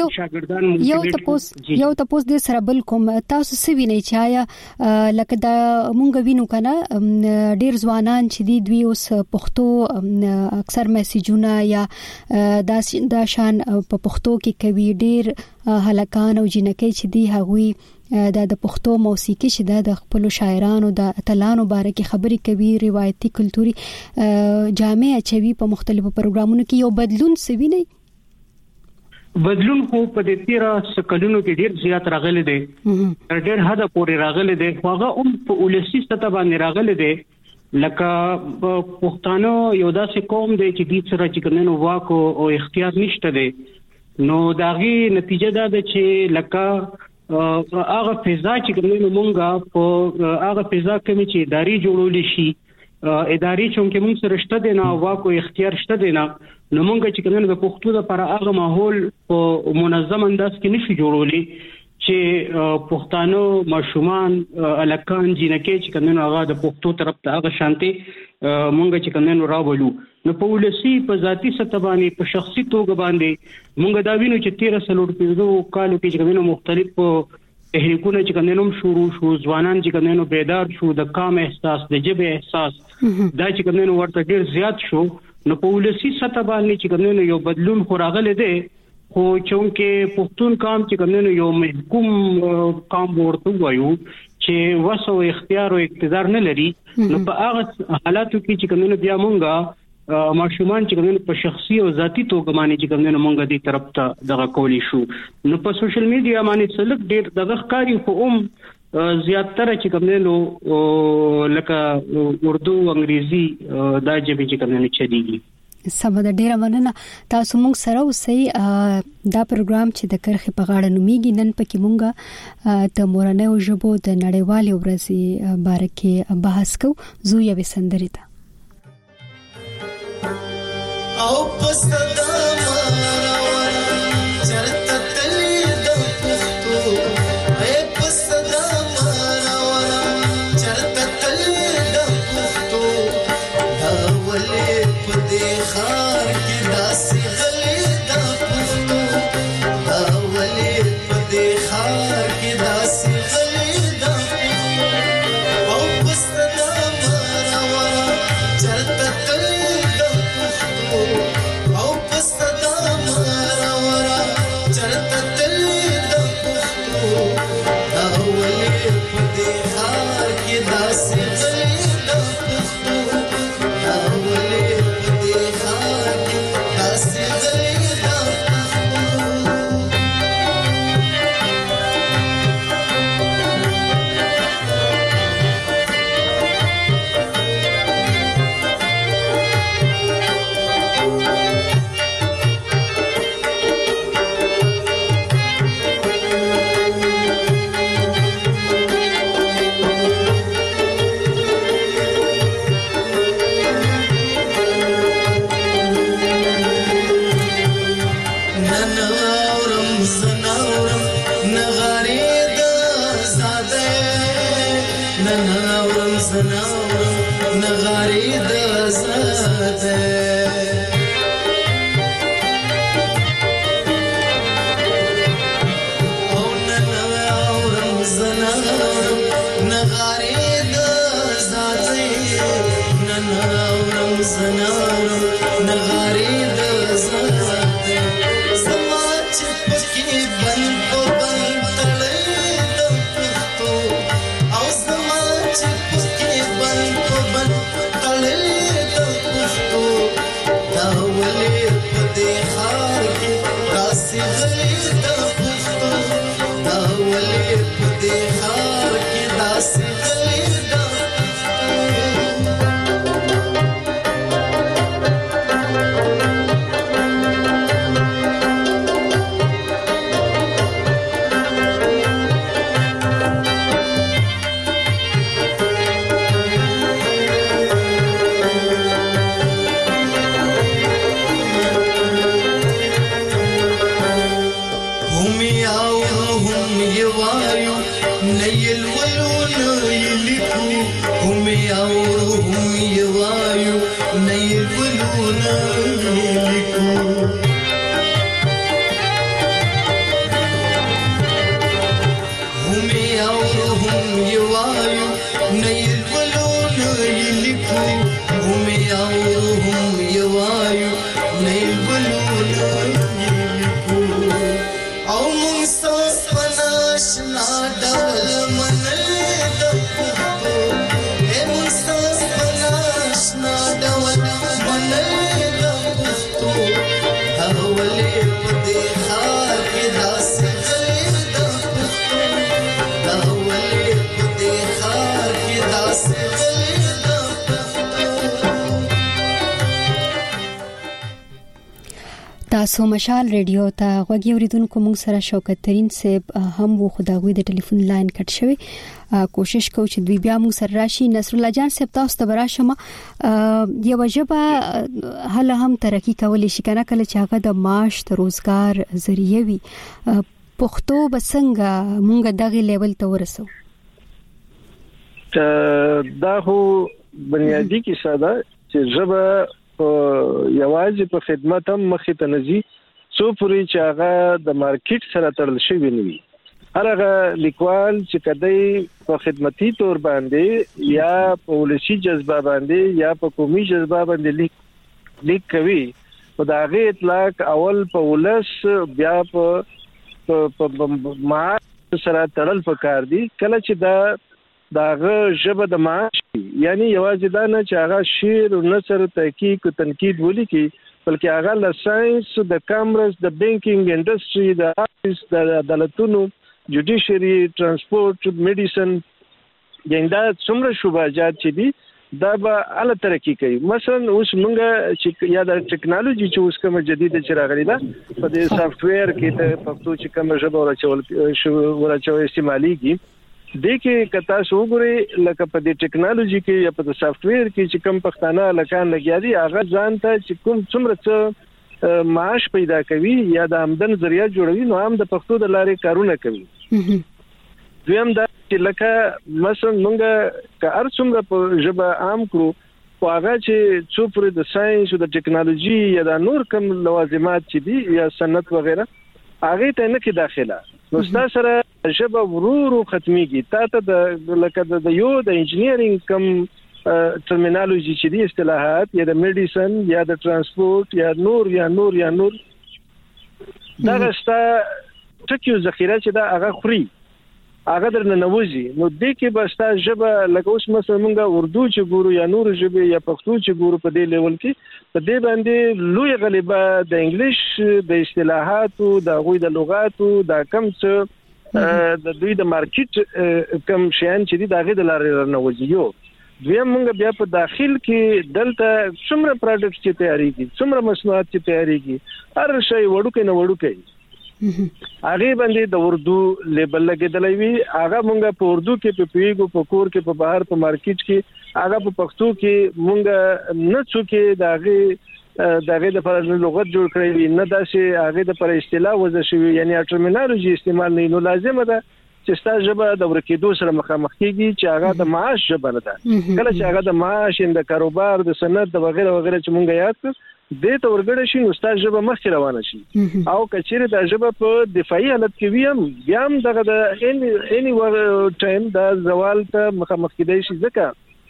یو تاسو د سره بل کوم تاسو سوینه چې آیا لکه دا مونږ وینو کنه ډېر ځوانان چې دوی اوس پښتو اکثر میسجونه یا دا شان په پښتو کې کوي ډېر هلکان او جنکې چې دی هغوی د پښتو موسیقي چې د خپل شاعرانو د اتلانو باره کې خبرې کوي روایتي کلتوري جامع اچوي په مختلفو پروګرامونو کې یو بدلون سوینه بدلون خو په دې تیرا سکلونو کې ډیر زیات راغلي دي ډیر حد پورې راغلي دي هغه په ولسی سطح باندې راغلي دي لکه پښتانه یو داسې قوم دی چې د سره چې کنه واک او اختیار نشته دي نو داغي نتیجه دا ده چې لکه هغه فضا چې کومه مونږه په هغه فضا کې چې اداري جوړول شي اداري چې موږ سره شته دي نه واکو اختیار شته دي نه نو مونږ چې کومه د پښتو لپاره هغه ماحول په منظم انداز کې نشي جوړولې چې پښتانه ماشومان الکان جنکې چې کومه هغه د پښتو طرف ته هغه شانتي مونږ چې کومه راولو نو په ولسی په ذاتی سطح باندې په شخصي توګه باندې مونږ دا وینو چې 13 کالو کې چې کومه مختلف تحریکونه چې کومه شروع شو ځوانان چې کومه بیدار شو د کام احساس د جبه احساس دا چې کومه ورته ډیر زیات شو نو په ولسی سطح باندې چې کومه یو بدلون خوراغله دی خو چونکه پښتون قام چې کومه یو محکوم قام ورته وایو چې وسو اختیار او اقتدار نه لري نو په هغه حالاتو کې چې کومه بیا مونږه ماشومان چې کومه په شخصي او ذاتی توګه باندې چې کومه مونږه دې طرف ته دغه کولی شو نو په سوشل میډیا باندې سلک ډېر دغه ښکاری خو زیاتره چې کوم نو لکه اردو انګریزي دا ژبې چې کوم نه چديږي. سمه ده، ډیره مننه. تاسو موږ سره اوسئ. دا پروګرام چې د کرخې په غاړه نومیږي، نن پکې موږ د مورنۍ ژبو د نړیوالې ورځې باره کې بحث کوو. زو یوې سندرې ته او پسدا ماراوان چرته تلې د پښتو اے پسدا ماراوان چرته تلې د پښتو دا ولې په دې خار کې داسې غلې د پښتو دا ولې په دې خار کې داسې غلې د پښتو او پسدا ماراوان چرته تلې د پښتو او پسدا ماراوان چرته تلې د پښتو دا ولې په دې خار کې داسې غلې د پښتو دا ولې په دې خار کې داسې غلې د تاسو مشال ریډیو ته غوږی اوریدونکو، موږ سره شوکت ترين صاحب هم وو، خداوی د ټلیفون لاین کټ شوی. کوشش کوو چې دوی بیا موږ سره راشي. نصر الله جان صاحب، تاسو ته براشم. یو ژبه هله هم ترقی کولی شي کنه، کله چې هغه د معاش د روزګار ذریعہ وي. پښتو بسنګ موږ دغه لیول ته ورسو. دا هو بنیادی کې ساده چې ژبه یوازې په خدمت هم مخې ته نزي، څو پورې چې هغه د مارکیټ سره تړل شوی نه وي. هرغه لیکوال چې کدی په خدمتي تور باندې یا په ولسی جذبه باندې یا په قومي جذبه باندې لیک کوي، په داغه اطلاق اول په ولس بیا په ما سره تړل پکار دي. کله چې داغه ژبه د معاش یعنی یوازې دا نه چې هغه شعر او نثر تحقیق او تنقید ولیکي، بلکې هغه ل ساينس د کامرس د بانکینګ انډستری د آفیس د عدالتونو جوډیشری ترانسپورت میډیسن یندا څومره شوباجات چې دي دا به اعلی ترقی کوي. مثلا اوس مونږه چې یا د ټیکنالوژي چې اوس کوم جديد چې راغلي ده په دې سافټویر کې ته پښتو چې کوم ژبه ورچول استعماليږي د کې کتا سو ګوري لکه په دې ټیکنالوژي کې یا په سافټویر کې چې کوم پښتانه لکان لګیا دي هغه ځان ته چې کوم څومره معاش پیدا کوي یا د آمدن ذریعہ جوړوي نو هم د پښتو د لارې کارونه کوي. دویم دا چې لکه مثلا مونږه که هر څومره په ژبه عام کړو خو هغه چې څو پرې د ساينس او د ټیکنالوژي یا د نور کوم لوازمات چې دي یا صنعت وغیرہ هغه ته نه کې داخله نو ستاسو سره ژبه ورو ختميږي. تا ته لکه د یو د انجینیرینګ کوم ټرمینالوژي چې دي اصطلاحات یا د میډیسن یا د ترانسپورت یا نور دا غستا ټکیو ذخیره چې دا هغه خوري هغه درنه نوځي نو د کې بستا ژبه لکه اوس مثلا مونږه اردو چې ګورو یا نور ژبه یا پښتو چې ګورو په دې لیول کې په دې باندې لوی غالبا د انګلیش د اصطلاحاتو د غوي د لغاتو د کم څه د دوی د مارکیټ کم شیان چې دي دغه د لارې نوځي. یو دویم مونږ بیا په داخل کې دلته څومره پروډکټ چې تیاریږي څومره مصنوعات چې تیاریږي هر شی وړوکې هغه باندې د اردو لیبل لګیدلې وی هغه مونږه په اردو کې په پیګو په کور کې په بهر په مارکیټ کې هغه په پښتو کې مونږه نه څوکې دغه د پر لغت جوړ کړی وی نه داسې هغه د پر اصطلاح وځي شوی یعنی ټرمینالوژي استعمال نه نو لازم ده چې ستاسو ژبه د ورکیدو سره مخامخ کیږي چې هغه د معاش ژبه نه ده. کله چې هغه د معاش د کاروبار د صنعت د وغیرہ چې مونږه یاد کړو د ته ورګړې شي نو ستاسو ژبه مخکې روانه شي او کچېره د ژبه په دفاعي حالت کې بیا هم دغه د اني ټایم د زوال ته مخامخ کېدای شي ځکه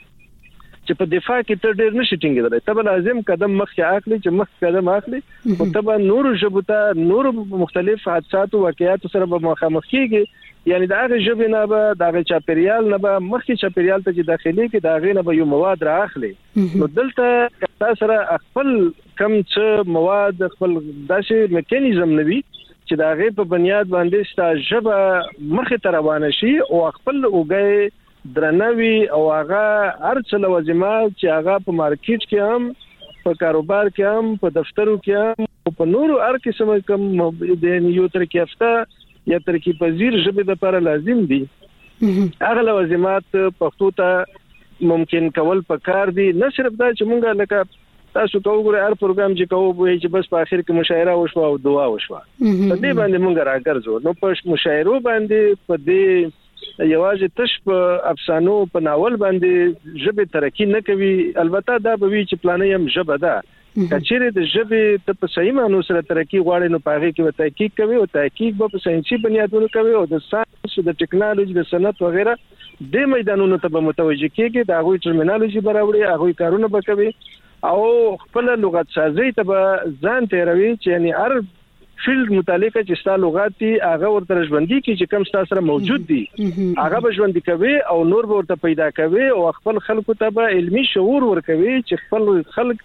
چې په دفاع کې تر ډېر نشي ټینګېدلی ته به لازم قدم مخکې اخلي چې مخکې قدم اخلي او ته به نور ژبو ته نور مختلف حادثات او واقعیات سره به مخامخ کېږي یعنی دا هغه ژبه نه به دا هغه چاپیریال نه به مخکې چاپیریال ته چې داخلي کې دا هغه نه به یو مواد راخلي نو دلته تاسو سره خپل کم څه مواد خپل داسې میکانیزم نوي چې دا هغه په بنیاد باندې ستاسو ژبه مخې ته روانه شي او خپل اوګي درنوي او هغه هر څه لوازمات چې هغه په مارکیټ کې هم په کاروبار کې هم په دفترو کې هم په نورو هر قسم کوم د یو ترکیبته یا ترکیب پذیر ژبه د لپاره لازم دي هغه لوازمات پښتو ته ممکن کول پکار دي. نه صرف دا چې مونږه لکه تاسو کوو هر پروګرام چې کوو چې بس په اخر کې مشاعره وشو او دعا وشو په دې باندې مونږ راګرځو نو په مشاعرو باندې په دې یوازې تش په افسانو په ناول باندې ژبه ترقی نه کوي. البته دا به وی چې پلانې هم ژبه ده کچېره د ژبې ته په صحیح معنی سره ترقی غواړي نو پاره کې وته تحقیق کوي او تحقیق په ساينسي بنیادونو کوي او د ساينس د ټیکنالوژي د صنعت وغیرہ د میدانونو ته به متوجه کیږي دا غوي ټرمینالوژي براوړي هغه کارونه وکوي او خپل لغت سازي ته به ځان تیروي چې یعنی هر فیلډ متعلقه چې ستاسو لغات دي هغه ورته ژوندۍ کی چې کوم ستاسو سره موجود دي هغه به ژوندۍ کوي او نور به ورته پیدا کوي او خپل خلکو ته به علمي شعور ورکوي چې خپل خلک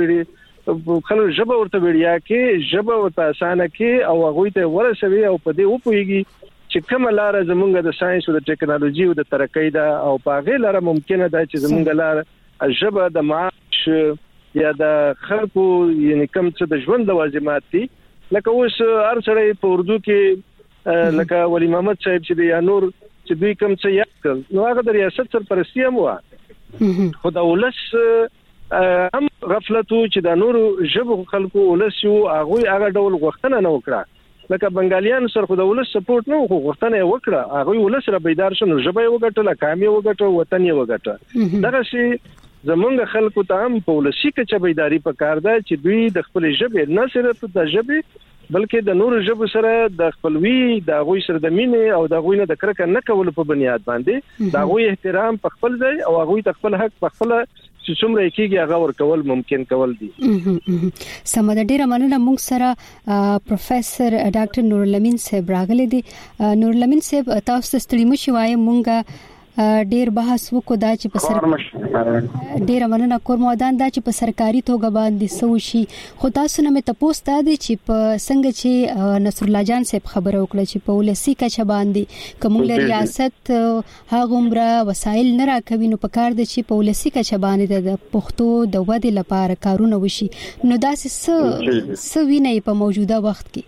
ته خلک ژبه ورته وړیا کې ژبه ورته اسانه کې او هغه ته ورسوي او په دې وپويږي چې کوم لار زمونږ د ساينس او د ټیکنالوژي او د ترقۍ دا او په هغه لار ممکنه ده چې زمونږ لار ژبه د معاش یا د خلکو یعنی کوم څه د ژوند لوازمات دي لکه اوس هر سړی په اردو کې لکه ولی محمد صاحب چې د یانور چې دوی کوم څه یاد کړ نو هغه د ریاست سرپرستی هم و خو د ولس هم غفلتو چې د نور ژبو خلکو ولس یو هغه ډول غوښتنه نه وکړه لکه بنگالیان سره خو د ولس سپورټ نه خو غوښتنه وکړه هغه ولس را بیدار شنو ژبه وګټله کامیاب وګټه وطن یې وګټه دغه شی زمونږ خلکو ته هم په ولسی کې چې بیداری پکار ده چې دوی د خپل ژبې نه صرف د ژبې بلکې د نور ژبو سره د خپلوي د غوي سره د مینې او د غوي نه د کرکه نه کول په بنیاد باندې د غوي احترام په خپل ځای او غوي د خپل حق په خپل چې څومره کېږي هغه ورکول ممکن کول دي. سمه ډیره مننه. موږ سره پروفیسور ډاکټر نور الامین صاحب راغلي دي. نور الامین صاحب تاسو ستړي مشوي مونږه ډیر بحث وکړو دا چې په ډیر مننه کوم ودان دا چې په سرکاري توګه باندې سوشي خو تاسو نه مې تاسو ته دي چې په څنګه چې نصر الله جان صاحب خبره وکړه چې په ولسی کچه باندې کوم ریاست هغه عمره وسایل نه راکوي نو په کار دي چې په ولسی کچه باندې د پښتو د ودې لپاره کارونه وشي نو دا څه ویني په موجوده وخت کې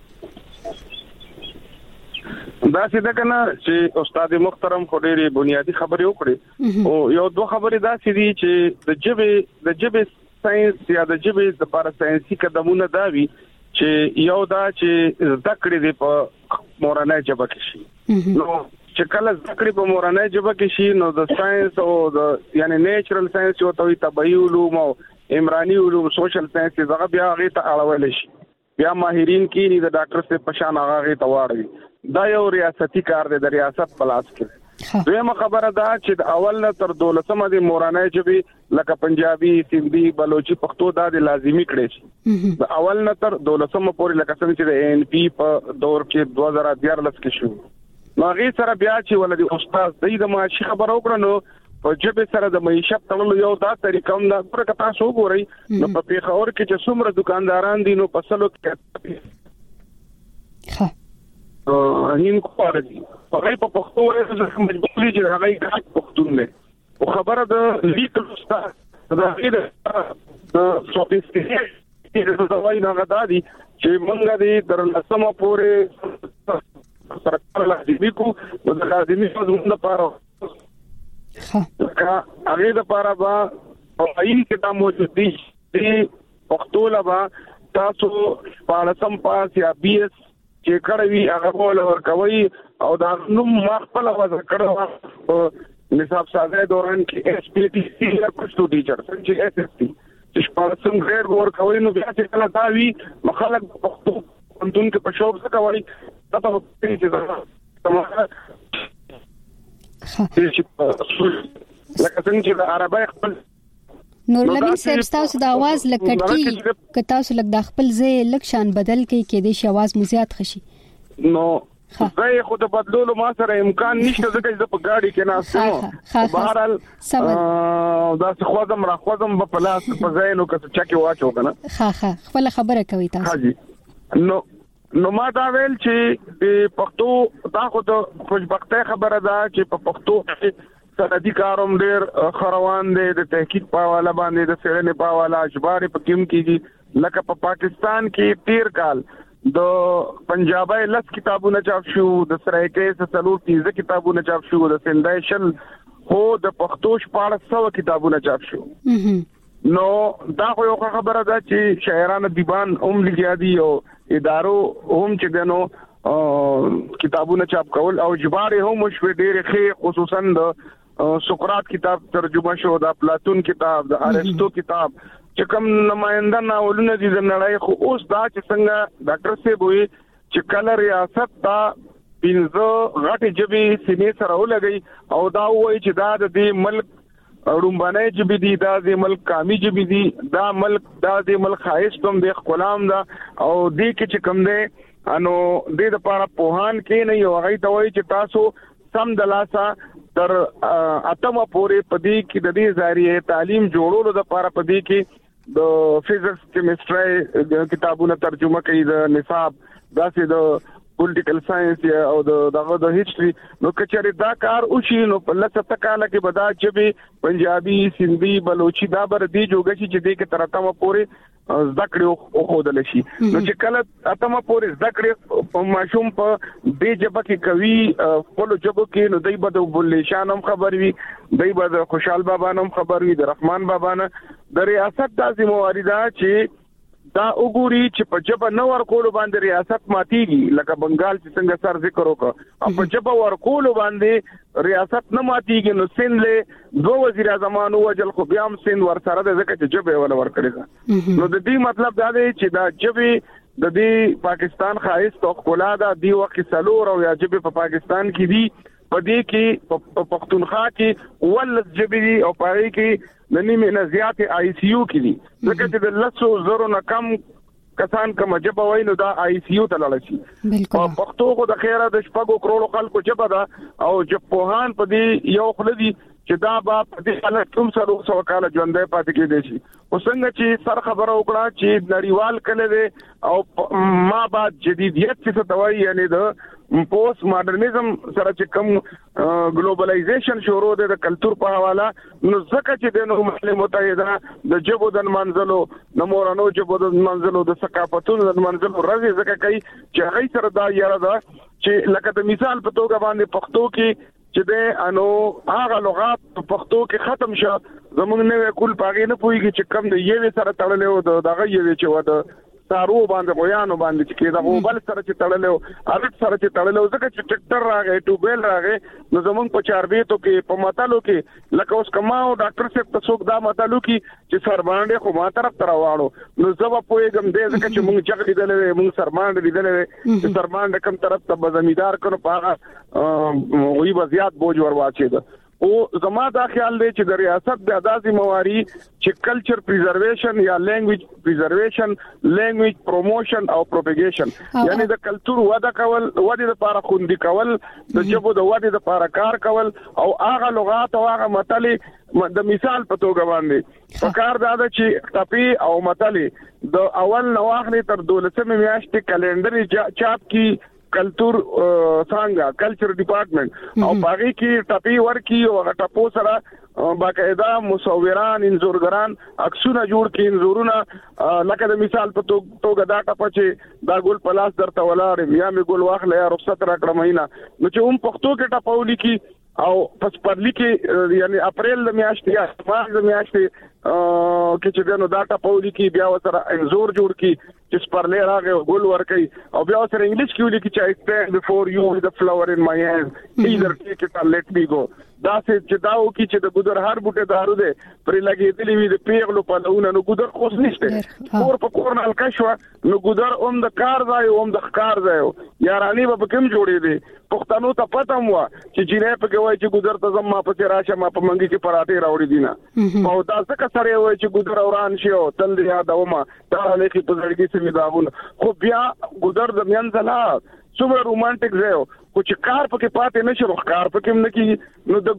دا څه ده کنه چې استاد محترم خو ډېری بنیادی خبرې وکړي او یو دوه خبرې دا سې دي چې د جبه ساينس یا د جبه د لپاره ساينسي قدمونه دا وی چې یو دا چې ذکر دې په مورانه جبه کې شي نو چې کله ذکر په مورانه جبه کې شي نو د ساينس او د یعنی نیچرل ساينس او طبيعي علوم او عمراني علوم سوشل ساينس دغه بیا غي ته اړول شي بیا ماهرین کې د ډاکټر سے پشان هغه ته واړوي دا یو ریاستي کار دی د ریاست پلاس کې دویمه خبره ده چې د اول نه تر 12مه د مورانه جبه لکه پنجابي سندي بلوچي پښتو د لازمي کړي شي د اول نه تر 12مه پورې لکه څنګه چې د ان پی په دور کې 2014 کې شو نو غي سره بیا چې ولدي استاد د معاشي خبر وکړو نو په جبه سره د معیشت تړلو یو دا طریقه هم دا پرکه تاسو وګورئ نو په پیښور کې چې څومره دکانداران دي نو په سلو کې هین کوړه دي هغه په پښتو ورته مجبوري چې هغه ګټ پښتون نه او خبره د لیکل استاد دا غیر د سوفیسټیکیټ چې د وای نه غدادي چې مونږ دې در لسمه پورې سرکار لازمي کو د لازمي فزونه لپاره هغه د لپاره با اين کې دا موجود دي چې پښتو لبا تاسو پالسم پاس یا بي اس چې کړوي هغه ول ورکوي او دا نو خپل وځ کړو نصاب ساده دوران کې اس پی ټي سي یا پښتو ټیچر څنګه اس اس ټي چې پالسم غیر ورکوي نو بیا چې کله دا وی مخالک پښتو انتون کې پښوب څه کوي تاسو په دې چې تمام لکه څنګه چې د عربی خپل نور لمن صاحب تاسو د आवाज لکټکی ک تاسو لک د خپل ځای لکشان بدل کې د شي आवाज مو زیات خشي نو زه خو د بدلولو ما سره امکان نشته ځکه چې په گاډي کې ناستم بهرحال دا څه خوځم په پلاس په ځای نو که چاکي واچو کنه خپل خبره کوي تاسو نو ما دا ویل چې پښتو دا خو د خوشبخته خبره ده چې په پښتو سندي کاروم ډیر خروان دي د تحقیق په حواله باندې د سړنې په حواله اخبار په کوم کېږي لکه په پاکستان کې 13 کال د پنجابي لس کتابونه چاپ شو د سرایکې سلور 30 کتابونه چاپ شو د سندایشل هو د پښتو 1400 کتابونه چاپ شو نو دا خو یو خبره ده چې شاعرانه دیوان لګیا دي او ادارو چې دنو کتابونه چاپ کول او اجبار هم شو ډیر ښه خصوصا د سقراط کتاب ترجمه شو د پلاتون کتاب د ارسطو کتاب چې کوم نماینده ناولونه دي د نړۍ خو اوس دا چې څنګه ډاکټر صاحب وي چې کله ریاست دا پینځه غټ جبي سینې سره ولګي او دا وایي چې دا د دې ملک رومبانه جبي دي دا د ملک کامی جبي دي دا د ملک خایستوم د خلام دا او دې کې چې کوم ده انو دې د پاره پوهان کې نه یو هغه ته وایي چې تاسو سم دلاسا تر اتمه پورې پدې کې د دې ذریعہ تعلیم جوړولو د لپاره پدې کې د فزکس کیمستري کتابونه ترجمه کوي د نصاب داسې د پولیټیکل ساينس او د هیستوري نو کچاري دا کار او شي نو په لسته کال کې بدا چې پنجابي سندي بلوچي دا بر دي جوګشي چې دې کې ترتمه پورې ذکر او خودل شي نو چې کله اتمه پورې ذکر په ماشوم په دې جبه کې کوي خپل جبه کې نو دای بده بلشان هم خبر وي دای بده خوشحال بابا هم خبر وي د رحمان بابا نه د ریاست د ذمہواری دا چې دا وګوري چې په جبه نو ورکول باندې ریاست ماتيږي لکه بنگال چې څنګه سر ذکر وکړه په جبه ورکول باندې ریاست نه ماتيږي نو سند له دوه وزیر اعظمان وجل خو بیا هم سند ور سره د ځکه چې جبه ولا ورکړي نو د دې مطلب دا دی چې دا جبه د دې پاکستان خایست او خلا دا دی وخت سلور او یا جبه په پاکستان کې دی په دې کې په پښتونخوا کې ول جبه او پاره کې د نیمه نه زیات آی سی یو کې دي ځکه چې د لسو زرو نه کم کسان کوم جبه وینو دا آی سی یو ته لاړ شي بالکل پښتو کو د خیره د شپږو کروڑو خلکو جبه دا او جپوهان په دې یو خلدي چې دا با په دې حالت کوم سره وکاله ژوندې پاتې کېدې شي او څنګه چې سر خبره وکړه چې نړیوال کله دې او ما بعد جديدیت څه توای یعنی د پوسټ ماډرنیزم سره چې کوم ګلوبلایزیشن شروع ده د کلچر په حواله نو ځکه چې د ملل متحده د جبو د منځلو د مورانو جبو د منځلو د ثقافتونو د منځلو راځي ځکه کوي چې هغه سره دا یاره ده چې لکه د مثال په توګه باندې پښتو کې چې د انو هغه لغات په پښتو کې ختم شو زمونږ نه کول پاګې نه پويږي چې کم د یوې سره تړلې و دغه یوې چې و د سارو باندې غویانو باندې چې کېدا غو بل سره چې تړلې ارټ سره چې تړلې ځکه چې ټریکټر راغی ټوبل راغی نو زمونږ په چاربېتو کې په ماتالو کې لکه اوس کماو ډاکټر صاحب ته څوک دا ماتالو کې چې سر باندې خو ما طرف تر واړو نو زما پوېګم دې ځکه چې مونږ چغ لیدلې مونږ سر باندې لیدلې چې سر باندې کوم طرف ته زمیدار کړو پاغه وی وضعیت بوج ور واچي ده او زما دا خیال دی چې د ریاست د ادا ذمہواری چې کلچر پریزرویشن یا لینګویج پریزرویشن لینګویج پروموشن او پروپاګیشن یعنی د کلچر وده کول وده لپاره خوندي کول د ژبو د وده لپاره کار کول او هغه لغات او هغه متلې د مثال په توګه باندې پکار دا چې ټاپي او متلې د اول نواخلي تر 12 میاشتې کلندر چاپ کی کلچر څنګه کلچر ډپارټمنټ او باغی کې ټاپي ورکی او ټاپو سره باقاعده مصوران انزورګران عکسونه جوړ کړي انزورونه لکه د مثال په توګه دا ټاپه چې دا ګل پلاس درته ولاړ یا می ګل واخلې یا رخصت راکړه مهینه نو چې هم پښتو کې ټاپولي کې او پس پرلی کې یعنی اپریل د میاشتې یا مارچ د میاشتې کې چې دنو ډاټا پولی کې بیا سره انزور جوړ کی چې سپرلې راغی ګل ورکي او بیا سره انګلیش کې ولیکي چې I stand before you with the flower in my hand either take it or let me go دا چې داو کې چې د ګودر هر بوټه دارو ده پرې لګېدلې وي د پیغلو په لونه نو ګودر خوښ نشته کور په کور نه الکشوا نو ګودر د کار ځای د ښکار ځای یارانی به کوم جوړې دي پښتنو ته پته مو چې جنې په کوي چې ګودر ته زما په راشه ما په منګي کې پراټې راوړې دي نه او دا څه سره وای چې ګودر اوران شي او تل دې یادومه دا لکه په ځړګي سمې داونه خو بیا ګودر د منځلا څومره رومانټیک ځای خو چې کار پکې پاتې نشي روخ کار پکې نه کیږي نو د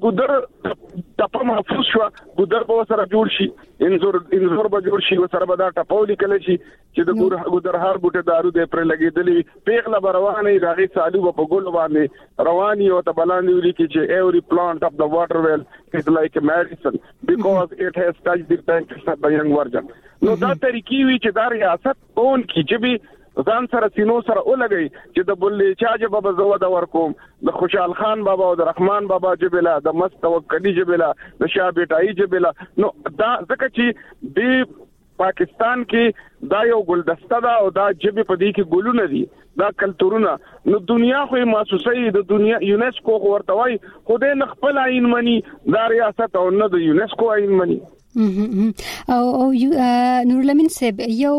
ګودر ټاپه محفوظ شو ګودر په سره جوړ شي انزور به جوړ شي سره به دا ټاپول کله شي چې د ګودر هر بوټه دارو دې پر لګېدلې پیغله بروانه راغی سالو په ګل باندې رواني او ته بلاندې ولیکي چې every plant of the water well is like a medicine because it has touched the tank of the young virgin نو دا طریقې وی چې دا ریاست اون کی چې به ځان سره سينو سره ولګي چې د بلې چاجه بابا زوده ورکوم د خوشحال خان بابا او د رحمان بابا جبلا د مستوکلی جبلا د شاه بیٹای جبلا نو دا ځکه چې د پاکستان کې دا یو ګلدسته ده او دا جبې په دې کې ګلونه دي دا کلتورونه نو دنیا خو محسوسه د دنیا یونیسکو ورته وای خو د خپل عین منی دا ریاست او نه د یونیسکو عین منی او نور لمن صاحب یو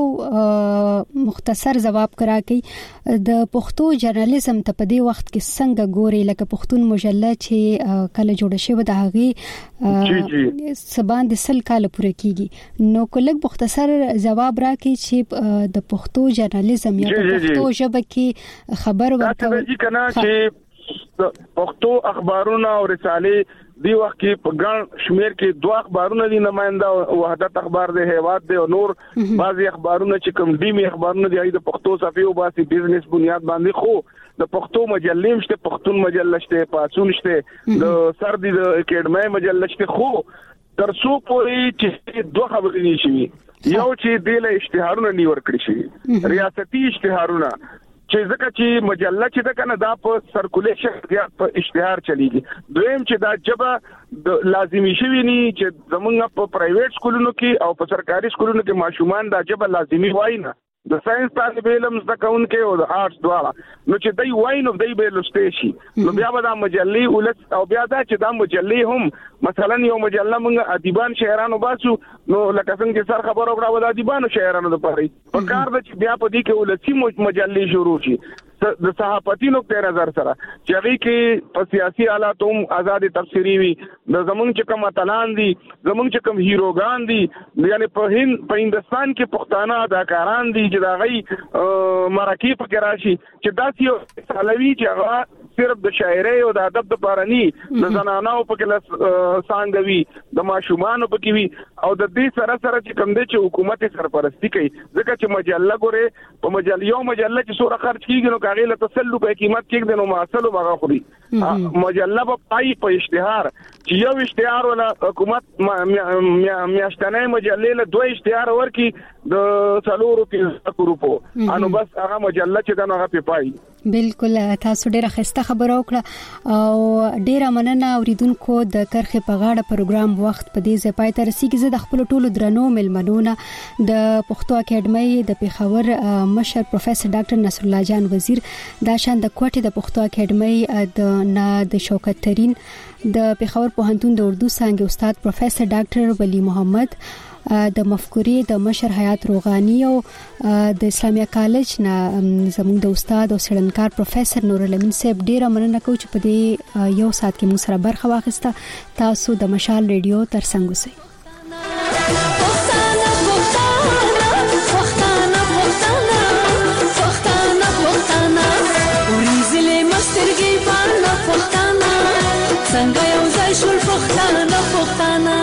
مختصر جواب کرا کی د پښتو جرنالیزم ته په دې وخت کې څنګه ګوري لکه پښتون مجله چې کله جوړ شوی د هغه سبان د سل کال پوره کیږي نو کله مختصر جواب راکړي چې د پښتو جرنالیزم یا پښتو ژبه کې خبر ورکوي کنه چې پښتو اخبارونه او رسالې دی وخت کې په ګڼ شمیر کې دوه اخبارونه دي نمائنده وحدت اخبار د هیواد دی او نور بعضي اخبارونه چې کوم ډیمي اخبارونه دي د پښتو صفحه او باسي بزنس بنیاد باندې خو د پښتو مجلې مشته پښتون مجله شته پاسون شته د سردي د اکیډمي مجله شته خو ترڅو پورې چې دوه خبرې نشي یو چې د اشتهارونه نیور کړی شي ریاستي اشتهارونه چې ځکه چې مجله چې دا کنه دا په سرکولیشن یا په اشتهار چلیږي دویم چې دا جبه د لازمی شوی ني چې زمونږ په پرایویټ سکولونو کې او په سرکاري سکولونو کې ماشومان دا جبه لازمی وای نه د ساينس طالب علم زده کوونکې او د آرټس دواړه نو چې دای وای نو دای به لسته شي نو بیا به دا مجلې ولس او بیا دا چې دا مجلې هم مثلا یو مجله موږ ادیبان شاعرانو باسو نو لکه څنګه چې سر خبر او د ادیبانو شاعرانو لپاره په کار د بیا په دې کې ولسی مجلې شروع شي د صحافتي نقطه نظر سره چې هغه کې په سیاسي حالات هم آزاد تفسیری وي د زمونږ چې کوم اتلان دي زمونږ چې کوم هیروګان دي یعنی په هندستان کې پښتانه اداکاران دي چې دا غي مرکه په راشي چې داسې یو سالوي چې هغه صرف د شاعرۍ او د ادب لپاره نه د زنانو په کې سانګوي د ماشومان په کې وي او د دې سره چې کوم دي چې حکومت سرپرستی کوي ځکه چې مجله ګوره په مجله چې سوره خرج کیږي نو کاغه له تسلو په قیمت کې د نو ماسلو بغا خوري مجله په اشتهار چې یو اشتهار ولا حکومت میاشتنه مجله له دوه اشتهار ورکی د 4 روپو انو بس هغه مجله چې دا هغه پای بالکل تاسو ډیره خسته خبره وکړه او ډیره مننه اوریدونکو د کرخه په غاړه پروګرام وخت په دې ځای پای ته رسیدي زه د خپل ټولو درنو ملمنونه د پښتو اکیډمۍ د پیښور مشر پروفیسور ډاکټر نصر الله جان وزیر دا شان د کوټې د پښتو اکیډمۍ د شوکت ترين د پیښور پوهنتون د اردو څانګې استاد پروفیسور ډاکټر ولی محمد د مفکورې د مشر حیات روغانی او د اسلامیه کالج نه زموږ د استاد او څېړنکار پروفیسور نور الامین صاحب ډیره مننه کوم چې په دې یو ساعت کې موږ سره برخه واخیسته تاسو د مشال ریډیو ترڅنګ اوسئ څنګه یو ځای شول پښتانه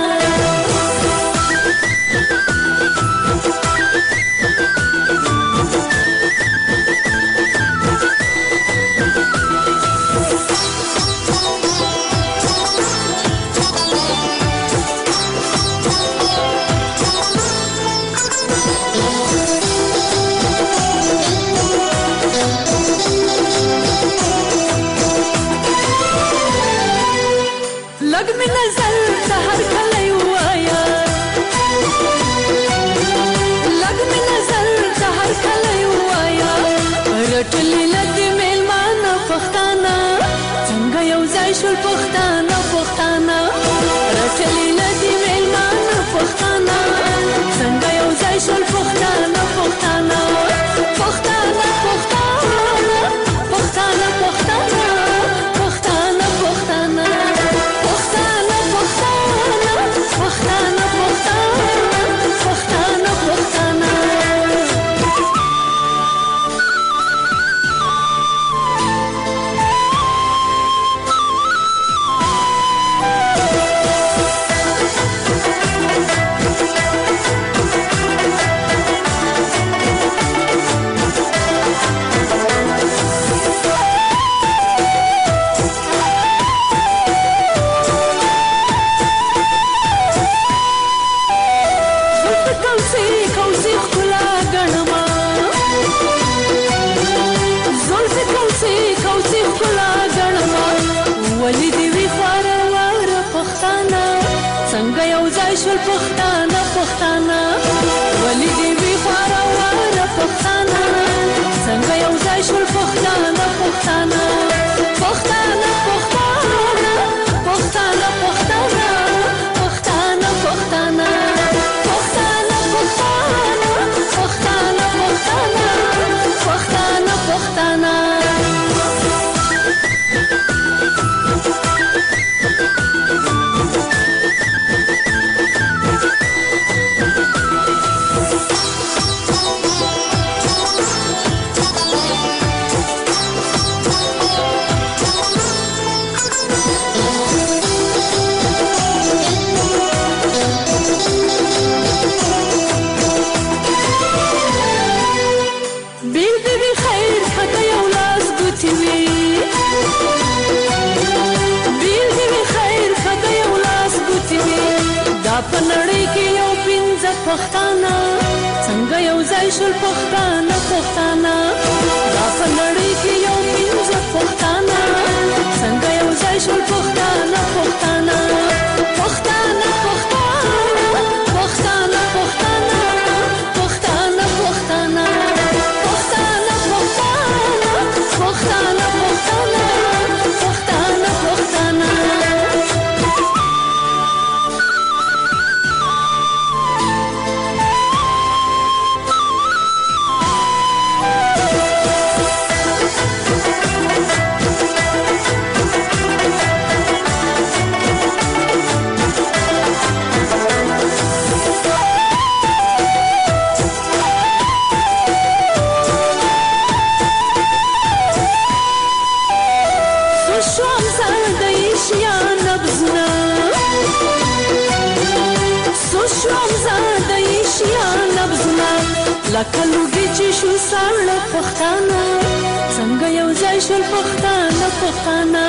لکه لوګي چې شو ساړه پښتانه څنګه یو ځای شول پښتانه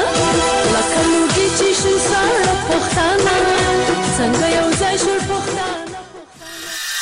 لکه لوګي چې شو ساړه پښتانه څنګه یو ځای شول پښتانه